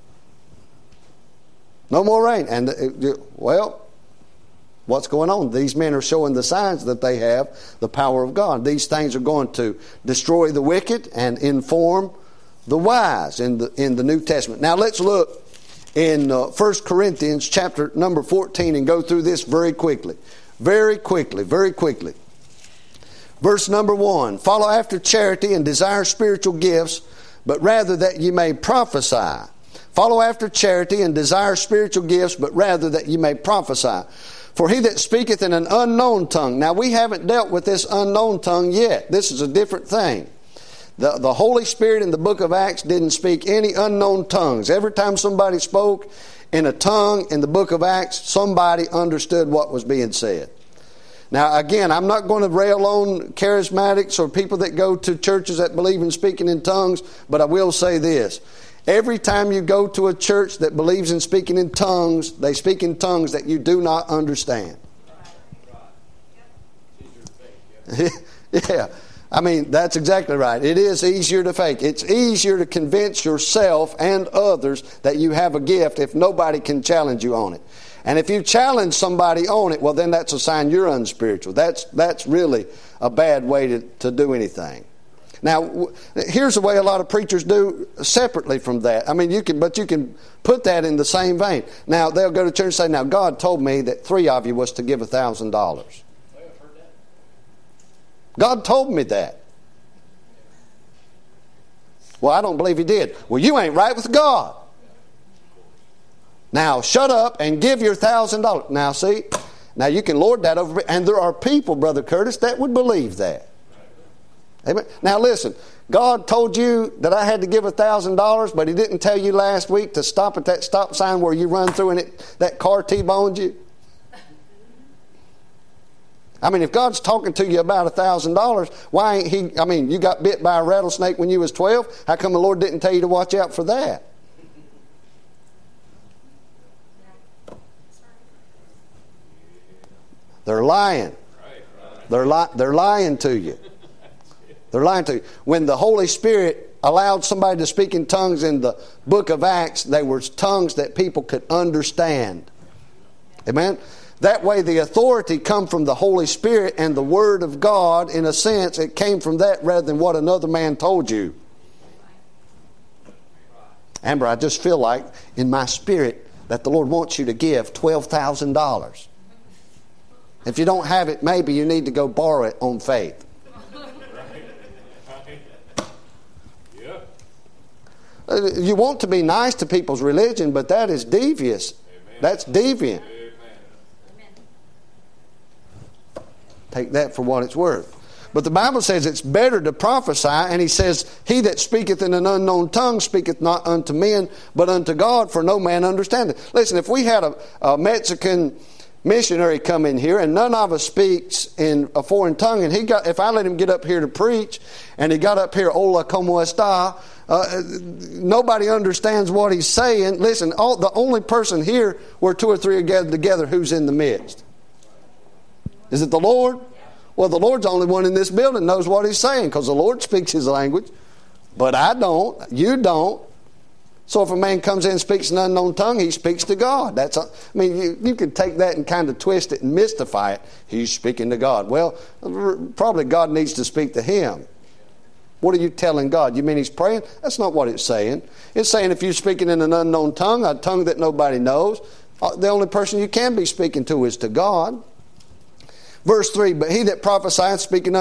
S1: No more rain. And, well, what's going on? These men are showing the signs that they have the power of God. These things are going to destroy the wicked and inform the wise in the New Testament. Now let's look in 1 Corinthians chapter number 14 and go through this very quickly. Very quickly, very quickly. Verse number 1. Follow after charity and desire spiritual gifts, but rather that ye may prophesy. Follow after charity and desire spiritual gifts, but rather that ye may prophesy. For he that speaketh in an unknown tongue. Now we haven't dealt with this unknown tongue yet. This is a different thing. The Holy Spirit in the book of Acts didn't speak any unknown tongues. Every time somebody spoke in a tongue in the book of Acts, somebody understood what was being said. Now again, I'm not going to rail on charismatics or people that go to churches that believe in speaking in tongues, but I will say this. Every time you go to a church that believes in speaking in tongues, they speak in tongues that you do not understand. Yeah. I mean, that's exactly right. It is easier to fake. It's easier to convince yourself and others that you have a gift if nobody can challenge you on it. And if you challenge somebody on it, well, then that's a sign you're unspiritual. That's really a bad way to do anything. Now, here's the way a lot of preachers do separately from that. I mean, you can put that in the same vein. Now, they'll go to church and say, now, God told me that 3 of you was to give $1,000. God told me that. Well, I don't believe He did. Well, you ain't right with God. Now, shut up and give your $1,000. Now, see, now you can lord that over. And there are people, Brother Curtis, that would believe that. Amen. Now listen, God told you that I had to give $1,000, but He didn't tell you last week to stop at that stop sign where you run through and that car T-boned you. I mean, if God's talking to you about $1,000, why ain't He? I mean, you got bit by a rattlesnake when you was 12. How come the Lord didn't tell you to watch out for that? They're lying. They're lying to you. They're lying to you. When the Holy Spirit allowed somebody to speak in tongues in the book of Acts, they were tongues that people could understand. Amen? That way the authority come from the Holy Spirit and the Word of God. In a sense, it came from that rather than what another man told you. Amber, I just feel like in my spirit that the Lord wants you to give $12,000. If you don't have it, maybe you need to go borrow it on faith. You want to be nice to people's religion, but that is devious. Amen. That's deviant. Amen. Take that for what it's worth. But the Bible says it's better to prophesy, and He says, He that speaketh in an unknown tongue speaketh not unto men, but unto God, for no man understandeth. Listen, if we had a Mexican missionary come in here and none of us speaks in a foreign tongue, and if I let him get up here to preach and he got up here, hola, como esta, nobody understands what he's saying. Listen, the only person here where 2 or 3 are gathered together, who's in the midst? Is it the Lord? Well, the Lord's the only one in this building knows what He's saying, because the Lord speaks His language. But I don't. You don't. So if a man comes in and speaks an unknown tongue, he speaks to God. You could take that and kind of twist it and mystify it. He's speaking to God. Well, probably God needs to speak to him. What are you telling God? You mean He's praying? That's not what it's saying. It's saying if you're speaking in an unknown tongue, a tongue that nobody knows, the only person you can be speaking to is to God. Verse 3, but he that prophesieth speaketh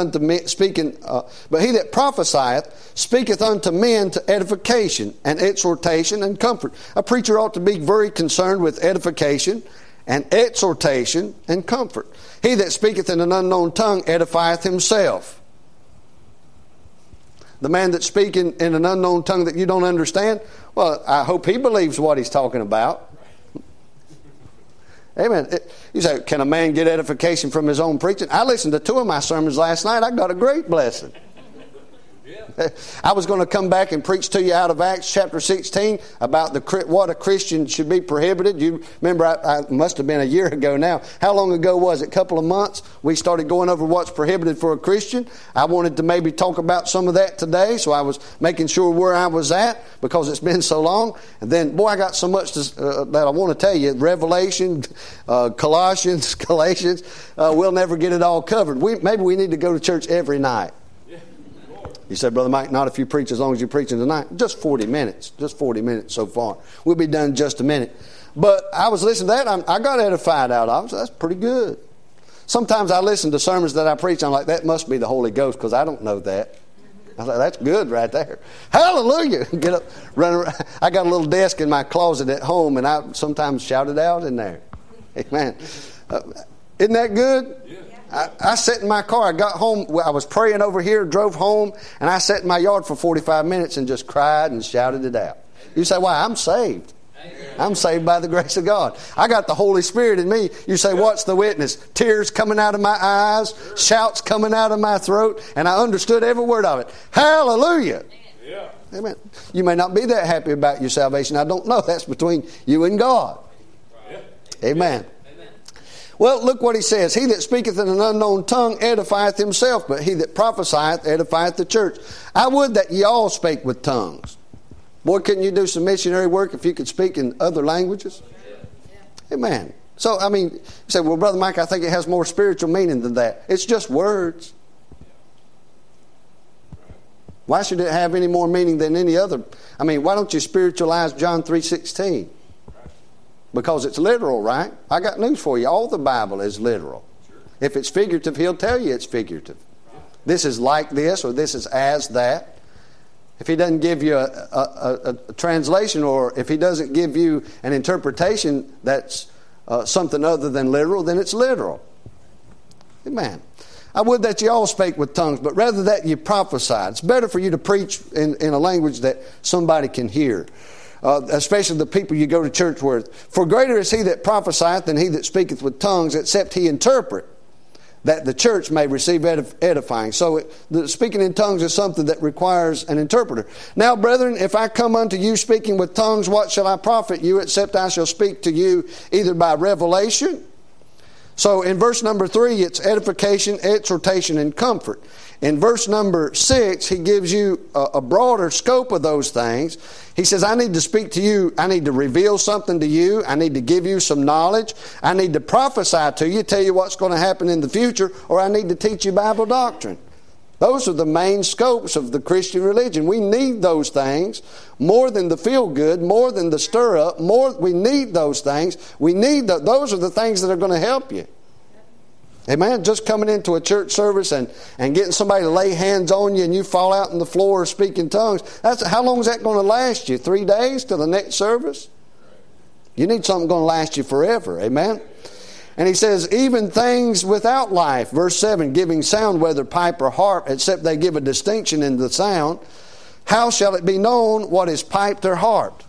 S1: unto men to edification and exhortation and comfort. A preacher ought to be very concerned with edification and exhortation and comfort. He that speaketh in an unknown tongue edifieth himself. The man that's speaking in an unknown tongue that you don't understand, well, I hope he believes what he's talking about. Amen. You say, can a man get edification from his own preaching? I listened to 2 of my sermons last night. I got a great blessing. I was going to come back and preach to you out of Acts chapter 16 about what a Christian should be prohibited. You remember, I must have been a year ago now. How long ago was it? A couple of months? We started going over what's prohibited for a Christian. I wanted to maybe talk about some of that today, so I was making sure where I was at because it's been so long. And then, boy, I got so much that I want to tell you. Revelation, Colossians, Galatians, we'll never get it all covered. Maybe we need to go to church every night. You say, Brother Mike, not if you preach as long as you're preaching tonight. Just 40 minutes. Just 40 minutes so far. We'll be done in just a minute. But I was listening to that. I got edified out of it. So that's pretty good. Sometimes I listen to sermons that I preach. I'm like, that must be the Holy Ghost because I don't know that. I was like, that's good right there. Hallelujah. Get up, run around. I got a little desk in my closet at home, and I sometimes shout it out in there. Amen. Isn't that good? Yeah. I sat in my car. I got home. I was praying over here, drove home, and I sat in my yard for 45 minutes and just cried and shouted it out. You say, why? I'm saved. I'm saved by the grace of God. I got the Holy Spirit in me. You say, what's the witness? Tears coming out of my eyes, shouts coming out of my throat, and I understood every word of it. Hallelujah. Amen. You may not be that happy about your salvation. I don't know. That's between you and God. Amen. Well, look what he says. He that speaketh in an unknown tongue edifieth himself, but he that prophesieth edifieth the church. I would that ye all spake with tongues. Boy, couldn't you do some missionary work if you could speak in other languages? Amen. So, I mean, you say, well, Brother Mike, I think it has more spiritual meaning than that. It's just words. Why should it have any more meaning than any other? I mean, why don't you spiritualize John 3:16? Because it's literal, right? I got news for you. All the Bible is literal. If it's figurative, he'll tell you it's figurative. This is like this, or this is as that. If he doesn't give you a translation, or if he doesn't give you an interpretation that's something other than literal, then it's literal. Amen. I would that you all spake with tongues, but rather that you prophesied. It's better for you to preach in a language that somebody can hear. Especially the people you go to church with. For greater is he that prophesieth than he that speaketh with tongues, except he interpret, that the church may receive edifying. So the speaking in tongues is something that requires an interpreter. Now, brethren, if I come unto you speaking with tongues, what shall I profit you, except I shall speak to you either by revelation? So in verse number 3, it's edification, exhortation, and comfort. In verse number 6, he gives you a broader scope of those things. He says, I need to speak to you. I need to reveal something to you. I need to give you some knowledge. I need to prophesy to you, tell you what's going to happen in the future, or I need to teach you Bible doctrine. Those are the main scopes of the Christian religion. We need those things more than the feel-good, more than the stir-up. We need those things. Those are the things that are going to help you. Amen. Just coming into a church service and getting somebody to lay hands on you and you fall out on the floor speaking tongues. How long is that going to last you? 3 days till the next service? You need something going to last you forever. Amen. And he says, even things without life, verse 7, giving sound, whether pipe or harp, except they give a distinction in the sound, how shall it be known what is piped or harped?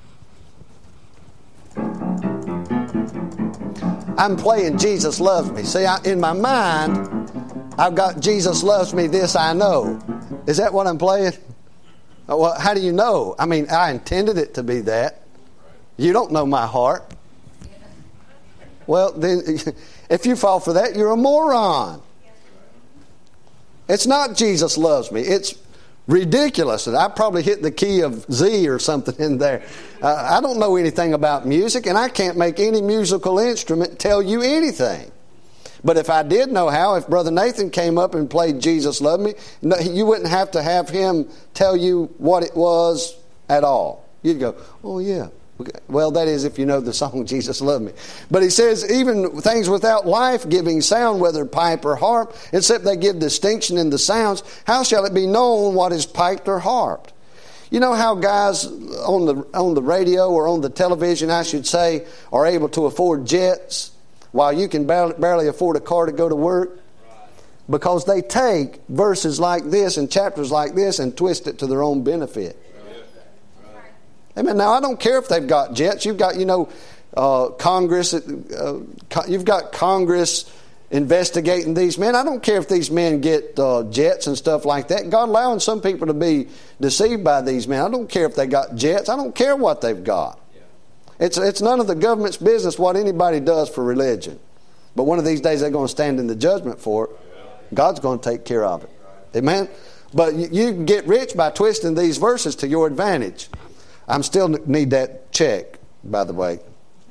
S1: I'm playing Jesus Loves Me. See, in my mind, I've got Jesus Loves Me, this I know. Is that what I'm playing? Well, how do you know? I mean, I intended it to be that. You don't know my heart. Well, then, if you fall for that, you're a moron. It's not Jesus Loves Me. It's ridiculous. I probably hit the key of Z or something in there. I don't know anything about music, and I can't make any musical instrument tell you anything. But if I did know how, if Brother Nathan came up and played Jesus Loved Me, you wouldn't have to have him tell you what it was at all. You'd go, oh yeah. Well, that is if you know the song Jesus Loved Me. But he says, even things without life giving sound, whether pipe or harp, except they give distinction in the sounds, how shall it be known what is piped or harped? You know how guys on the radio or on the television, I should say, are able to afford jets while you can barely afford a car to go to work? Because they take verses like this and chapters like this and twist it to their own benefit. Amen. Now, I don't care if they've got jets. You've got, Congress. You've got Congress investigating these men. I don't care if these men get jets and stuff like that. God allowing some people to be deceived by these men. I don't care if they got jets. I don't care what they've got. It's none of the government's business what anybody does for religion. But one of these days they're going to stand in the judgment for it. God's going to take care of it. Amen. But you can get rich by twisting these verses to your advantage. I still need that check, by the way.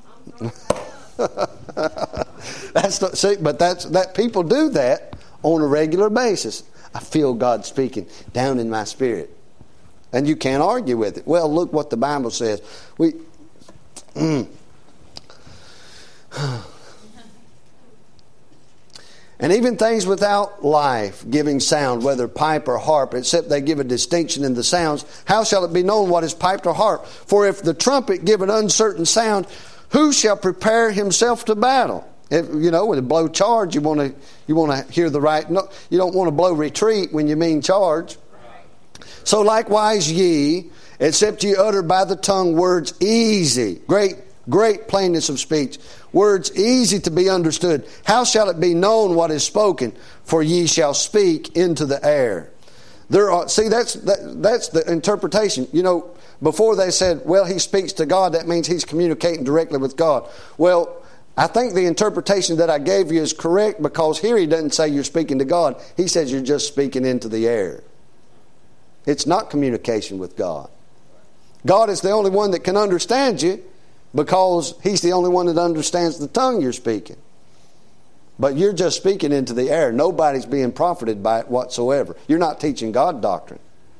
S1: That people do that on a regular basis. I feel God speaking down in my spirit, and you can't argue with it. Well, look what the Bible says. And even things without life, giving sound, whether pipe or harp, except they give a distinction in the sounds, how shall it be known what is piped or harp? For if the trumpet give an uncertain sound, who shall prepare himself to battle? With a blow charge, you want to hear the right. No, you don't want to blow retreat when you mean charge. So likewise ye, except ye utter by the tongue words easy, great plainness of speech, words easy to be understood. How shall it be known what is spoken? For ye shall speak into the air. See, that's the interpretation. You know, before they said, well, he speaks to God, that means he's communicating directly with God. Well, I think the interpretation that I gave you is correct, because here he doesn't say you're speaking to God. He says you're just speaking into the air. It's not communication with God. God is the only one that can understand you, because he's the only one that understands the tongue you're speaking. But you're just speaking into the air. Nobody's being profited by it whatsoever. You're not teaching God doctrine.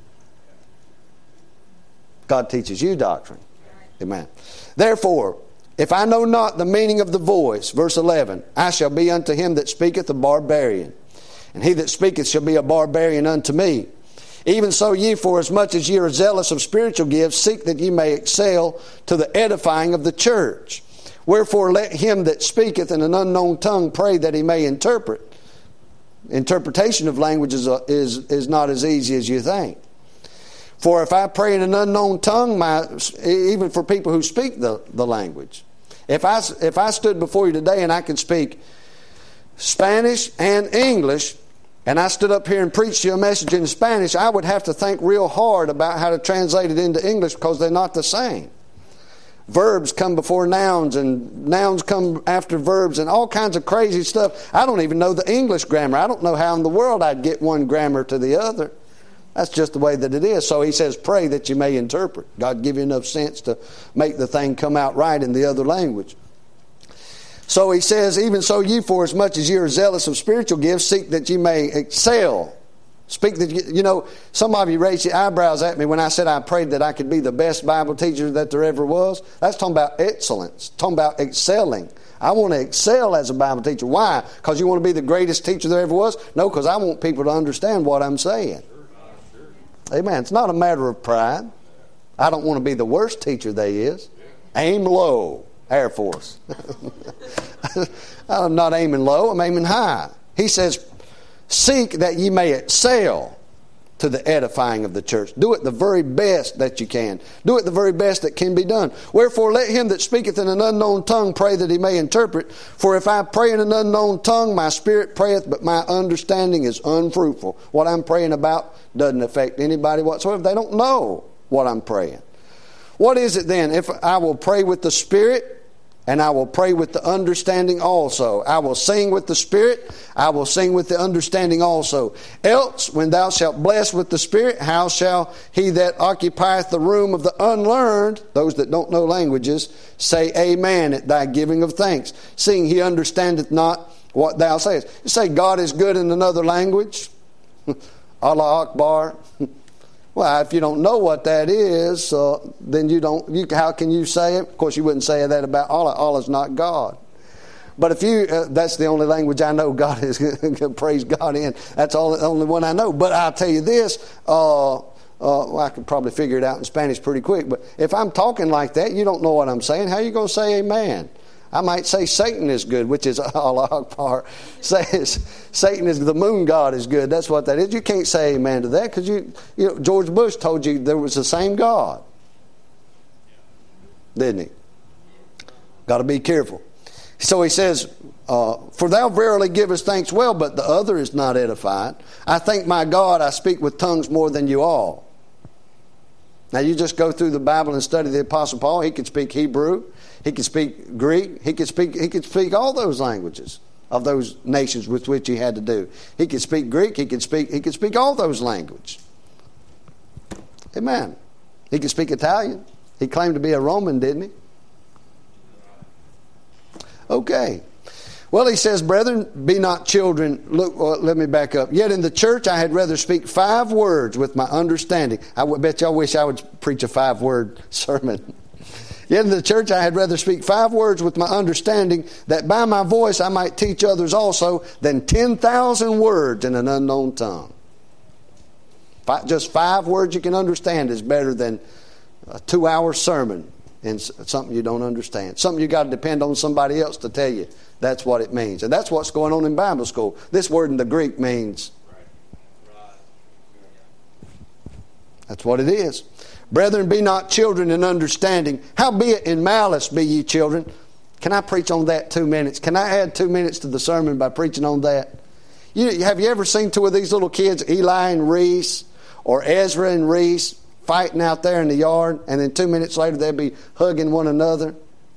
S1: God teaches you doctrine. Amen. Therefore, if I know not the meaning of the voice, verse 11, I shall be unto him that speaketh a barbarian, and he that speaketh shall be a barbarian unto me. Even so ye, for as much as ye are zealous of spiritual gifts, seek that ye may excel to the edifying of the church. Wherefore let him that speaketh in an unknown tongue pray that he may interpret. Interpretation of languages is not as easy as you think. For if I pray in an unknown tongue, even for people who speak the language, if I stood before you today and I could speak Spanish and English, and I stood up here and preached you a message in Spanish, I would have to think real hard about how to translate it into English, because they're not the same. Verbs come before nouns, and nouns come after verbs, and all kinds of crazy stuff. I don't even know the English grammar. I don't know how in the world I'd get one grammar to the other. That's just the way that it is. So he says, pray that you may interpret. God give you enough sense to make the thing come out right in the other language. So he says, even so ye, for as much as ye are zealous of spiritual gifts, seek that ye may excel. Speak that you know, some of you raised your eyebrows at me when I said I prayed that I could be the best Bible teacher that there ever was. That's talking about excellence, talking about excelling. I want to excel as a Bible teacher. Why? Because you want to be the greatest teacher there ever was? No, because I want people to understand what I'm saying. Amen. It's not a matter of pride. I don't want to be the worst teacher there is. Aim low, Air Force. I'm not aiming low, I'm aiming high. He says, seek that ye may excel to the edifying of the church. Do it the very best that you can. Do it the very best that can be done. Wherefore let him that speaketh in an unknown tongue pray that he may interpret. For if I pray in an unknown tongue, my spirit prayeth, but my understanding is unfruitful. What I'm praying about doesn't affect anybody whatsoever. They don't know what I'm praying. What is it then? If I will pray with the Spirit, and I will pray with the understanding also. I will sing with the Spirit, I will sing with the understanding also. Else, when thou shalt bless with the Spirit, how shall he that occupieth the room of the unlearned, those that don't know languages, say amen at thy giving of thanks, seeing he understandeth not what thou sayest? You say God is good in another language? Allah Akbar. Well, if you don't know what that is, then how can you say it? Of course, you wouldn't say that about Allah. Allah's not God. But if you, that's the only language I know God is, praise God in. That's the only one I know. But I'll tell you this, I could probably figure it out in Spanish pretty quick. But if I'm talking like that, you don't know what I'm saying, how are you going to say amen? I might say Satan is good, which is Allah Akbar. Says Satan is the moon god is good. That's what that is. You can't say amen to that, because you know, George Bush told you there was the same God. Didn't he? Got to be careful. So he says, for thou verily givest thanks well, but the other is not edified. I thank my God I speak with tongues more than you all. Now you just go through the Bible and study the Apostle Paul. He could speak Hebrew. He could speak Greek. He could speak all those languages of those nations with which he had to do. He could speak Greek. He could speak all those languages. Amen. He could speak Italian. He claimed to be a Roman, didn't he? Okay. Well, he says, brethren, be not children. Look, let me back up. Yet in the church I had rather speak 5 words with my understanding. I bet y'all wish I would preach a 5-word sermon. Yet in the church I had rather speak 5 words with my understanding, that by my voice I might teach others also, than 10,000 words in an unknown tongue. Just 5 words you can understand is better than a 2-hour sermon in something you don't understand. Something you got to depend on somebody else to tell you. That's what it means. And that's what's going on in Bible school. This word in the Greek means. That's what it is. Brethren, be not children in understanding. Howbeit in malice be ye children. Can I preach on that 2 minutes? Can I add 2 minutes to the sermon by preaching on that? Have you ever seen 2 of these little kids, Eli and Reese? or Ezra and Reese fighting out there in the yard, and then 2 minutes later they'll be hugging one another.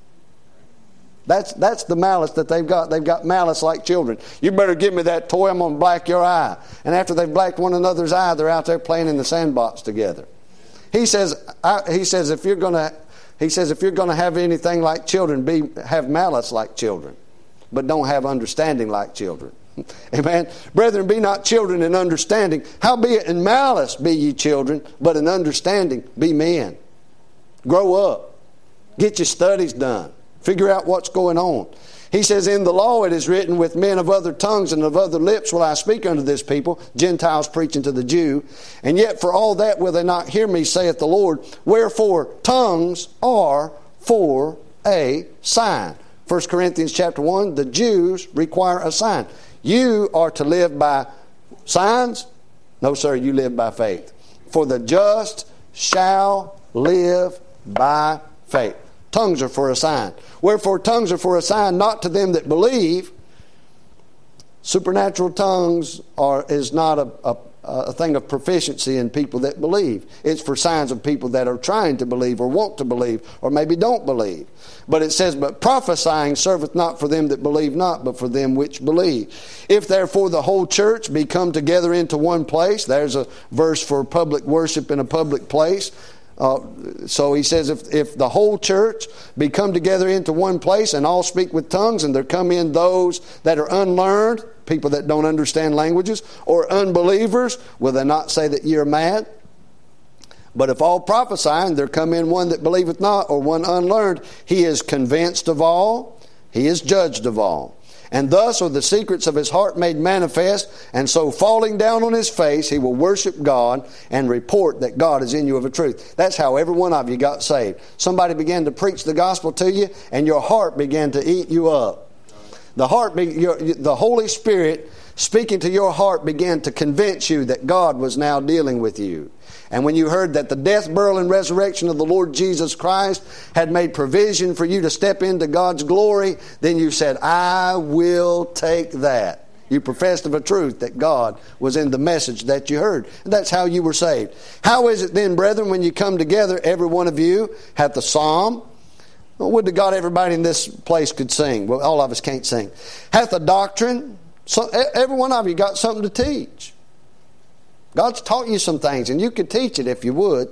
S1: That's the malice that they've got. They've got malice like children. You better give me that toy, I'm going to black your eye. And after they've blacked one another's eye, they're out there playing in the sandbox together. He says if you're going to have anything like children, have malice like children, but don't have understanding like children. Amen. Brethren, be not children in understanding. Howbeit in malice be ye children, but in understanding be men. Grow up. Get your studies done. Figure out what's going on. He says, in the law it is written, with men of other tongues and of other lips will I speak unto this people, Gentiles preaching to the Jew. And yet for all that will they not hear me, saith the Lord. Wherefore tongues are for a sign. 1 Corinthians chapter 1, the Jews require a sign. You are to live by signs? No, sir, you live by faith. For the just shall live by faith. Tongues are for a sign. Wherefore tongues are for a sign, not to them that believe. Supernatural tongues is not a thing of proficiency in people that believe. It's for signs of people that are trying to believe or want to believe or maybe don't believe. But it says, but prophesying serveth not for them that believe not, but for them which believe. If therefore the whole church be come together into one place, there's a verse for public worship in a public place. So he says, if the whole church be come together into one place and all speak with tongues, and there come in those that are unlearned, people that don't understand languages, or unbelievers, will they not say that ye are mad? But if all prophesy, and there come in one that believeth not, or one unlearned, he is convinced of all, he is judged of all. And thus are the secrets of his heart made manifest, and so falling down on his face, he will worship God and report that God is in you of a truth. That's how every one of you got saved. Somebody began to preach the gospel to you, and your heart began to eat you up. The Holy Spirit speaking to your heart began to convince you that God was now dealing with you. And when you heard that the death, burial, and resurrection of the Lord Jesus Christ had made provision for you to step into God's glory, then you said, I will take that. You professed of a truth that God was in the message that you heard. And that's how you were saved. How is it then, brethren, when you come together, every one of you hath a psalm? Well, would to God everybody in this place could sing. Well, all of us can't sing. Hath a doctrine? So every one of you got something to teach. God's taught you some things, and you could teach it if you would.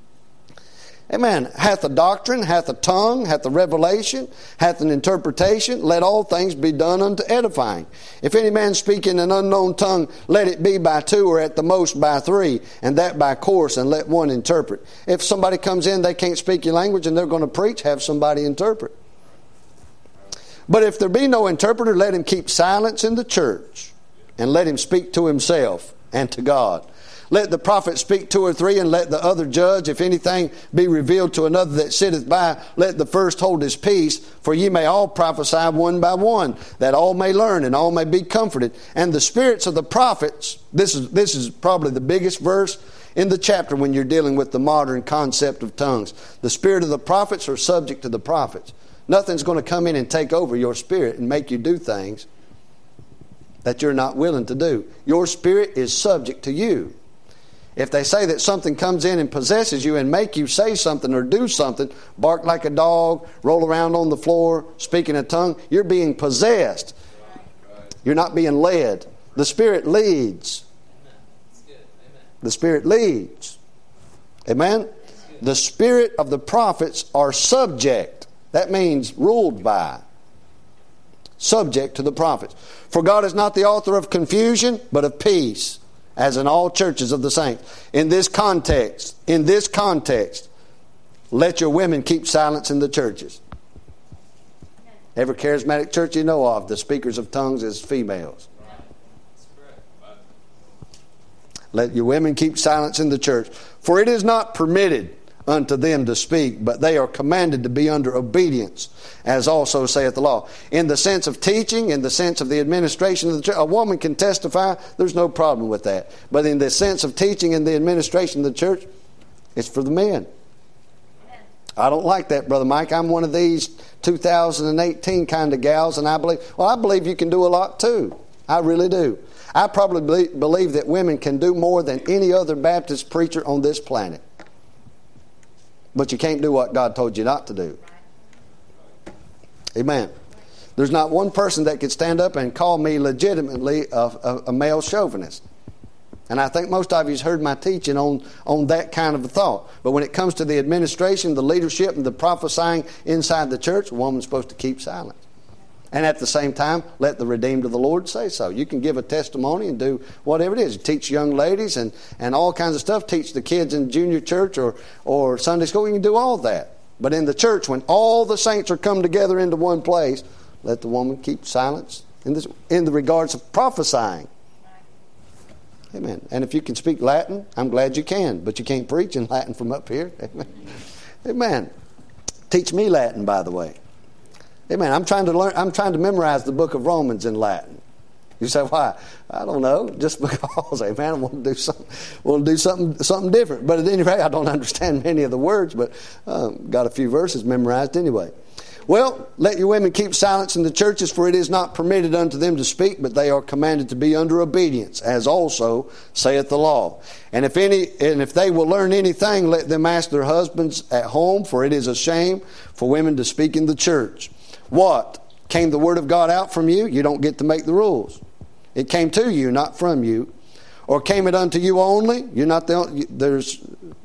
S1: Amen. Hath a doctrine, hath a tongue, hath a revelation, hath an interpretation. Let all things be done unto edifying. If any man speak in an unknown tongue, let it be by two, or at the most by three, and that by course, and let one interpret. If somebody comes in, they can't speak your language, and they're going to preach, have somebody interpret. But if there be no interpreter, let him keep silence in the church, and let him speak to himself and to God. Let the prophet speak 2 or 3, and let the other judge. If anything be revealed to another that sitteth by, let the first hold his peace. For ye may all prophesy one by one, that all may learn and all may be comforted. And the spirits of the prophets, this is probably the biggest verse in the chapter when you're dealing with the modern concept of tongues. The spirit of the prophets are subject to the prophets. Nothing's going to come in and take over your spirit and make you do things that you're not willing to do. Your spirit is subject to you. If they say that something comes in and possesses you and make you say something or do something, bark like a dog, roll around on the floor, speak in a tongue, you're being possessed. You're not being led. The Spirit leads. The Spirit leads. Amen? The spirit of the prophets are subject. That means ruled by. Subject to the prophets. For God is not the author of confusion, but of peace, as in all churches of the saints. In this context, let your women keep silence in the churches. Every charismatic church you know of, the speakers of tongues is females. Let your women keep silence in the church. For it is not permitted unto them to speak, but they are commanded to be under obedience, as also saith the law. In the sense of teaching, in the sense of the administration of the church, a woman can testify, there's no problem with that. But in the sense of teaching and the administration of the church, it's for the men. I don't like that, Brother Mike. I'm one of these 2018 kind of gals, and I believe you can do a lot too. I really do. I probably believe that women can do more than any other Baptist preacher on this planet. But you can't do what God told you not to do. Amen. There's not one person that could stand up and call me legitimately a male chauvinist. And I think most of you have heard my teaching on that kind of a thought. But when it comes to the administration, the leadership, and the prophesying inside the church, a woman's supposed to keep silent. And at the same time, let the redeemed of the Lord say so. You can give a testimony and do whatever it is. You teach young ladies and all kinds of stuff. Teach the kids in junior church or Sunday school. You can do all that. But in the church, when all the saints are come together into one place, let the woman keep silence in the regards of prophesying. Amen. And if you can speak Latin, I'm glad you can. But you can't preach in Latin from up here. Amen. Amen. Teach me Latin, by the way. Amen. I'm trying to memorize the book of Romans in Latin. You say, why? I don't know. Just because, amen, I want to do something different. But at any rate, I don't understand many of the words, but got a few verses memorized anyway. Well, let your women keep silence in the churches, for it is not permitted unto them to speak, but they are commanded to be under obedience, as also saith the law. And if they will learn anything, let them ask their husbands at home, for it is a shame for women to speak in the church. What? Came the word of God out from you? You don't get to make the rules. It came to you, not from you. Or came it unto you only? Yours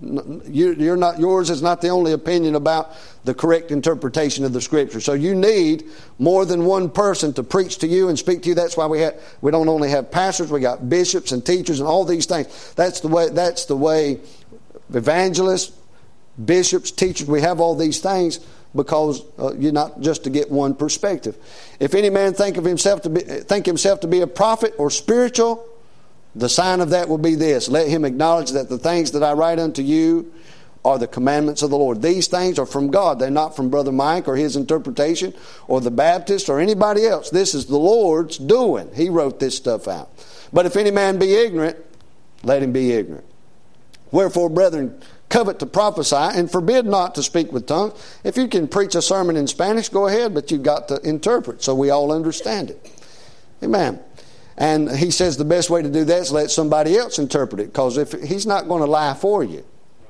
S1: is not the only opinion about the correct interpretation of the Scripture. So you need more than one person to preach to you and speak to you. That's why we don't only have pastors, we got bishops and teachers and all these things. That's the way evangelists, bishops, teachers, we have all these things because you're not just to get one perspective. If any man think himself to be a prophet or spiritual, the sign of that will be this: let him acknowledge that the things that I write unto you are the commandments of the Lord. These things are from God. They're not from Brother Mike or his interpretation or the Baptist or anybody else. This is the Lord's doing. He wrote this stuff out. But if any man be ignorant, let him be ignorant. Wherefore, brethren, covet to prophesy and forbid not to speak with tongues. If you can preach a sermon in Spanish, go ahead, but you've got to interpret so we all understand it. Amen. And he says the best way to do that is let somebody else interpret it, because if he's not going to lie for you.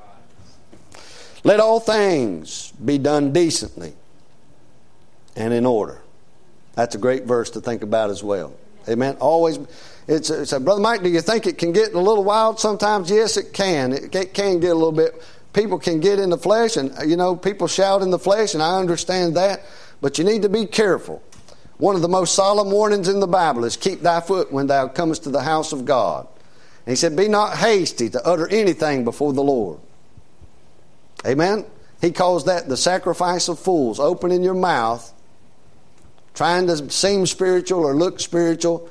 S1: Let all things be done decently and in order. That's a great verse to think about as well. Amen. Always. It's Brother Mike, do you think it can get a little wild sometimes? Yes, it can. It can get a little bit. People can get in the flesh, and people shout in the flesh, and I understand that. But you need to be careful. One of the most solemn warnings in the Bible is keep thy foot when thou comest to the house of God. And he said, be not hasty to utter anything before the Lord. Amen? He calls that the sacrifice of fools. Opening your mouth, trying to seem spiritual or look spiritual.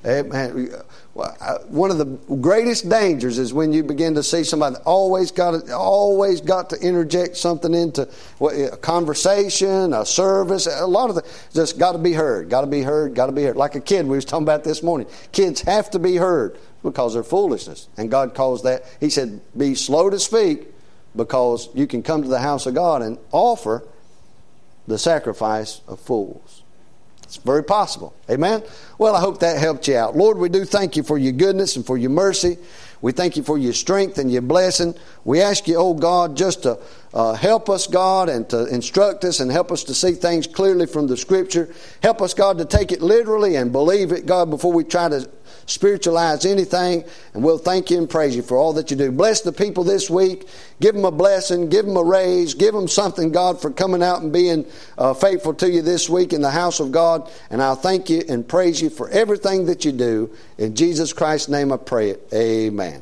S1: One of the greatest dangers is when you begin to see somebody that always got to interject something into a conversation, a service. A lot of it just got to be heard, got to be heard, got to be heard. Like a kid we was talking about this morning. Kids have to be heard because they're foolishness. And God calls that, He said, be slow to speak, because you can come to the house of God and offer the sacrifice of fools. It's very possible. Amen? Well, I hope that helped you out. Lord, we do thank you for your goodness and for your mercy. We thank you for your strength and your blessing. We ask you, oh God, just to help us, God, and to instruct us and help us to see things clearly from the Scripture. Help us, God, to take it literally and believe it, God, before we try to spiritualize anything. And we'll thank you and praise you for all that you do. Bless the people this week. Give them a blessing. Give them a raise. Give them something, God, for coming out and being faithful to you this week in the house of God. And I'll thank you and praise you for everything that you do. In Jesus Christ's name I pray it. Amen.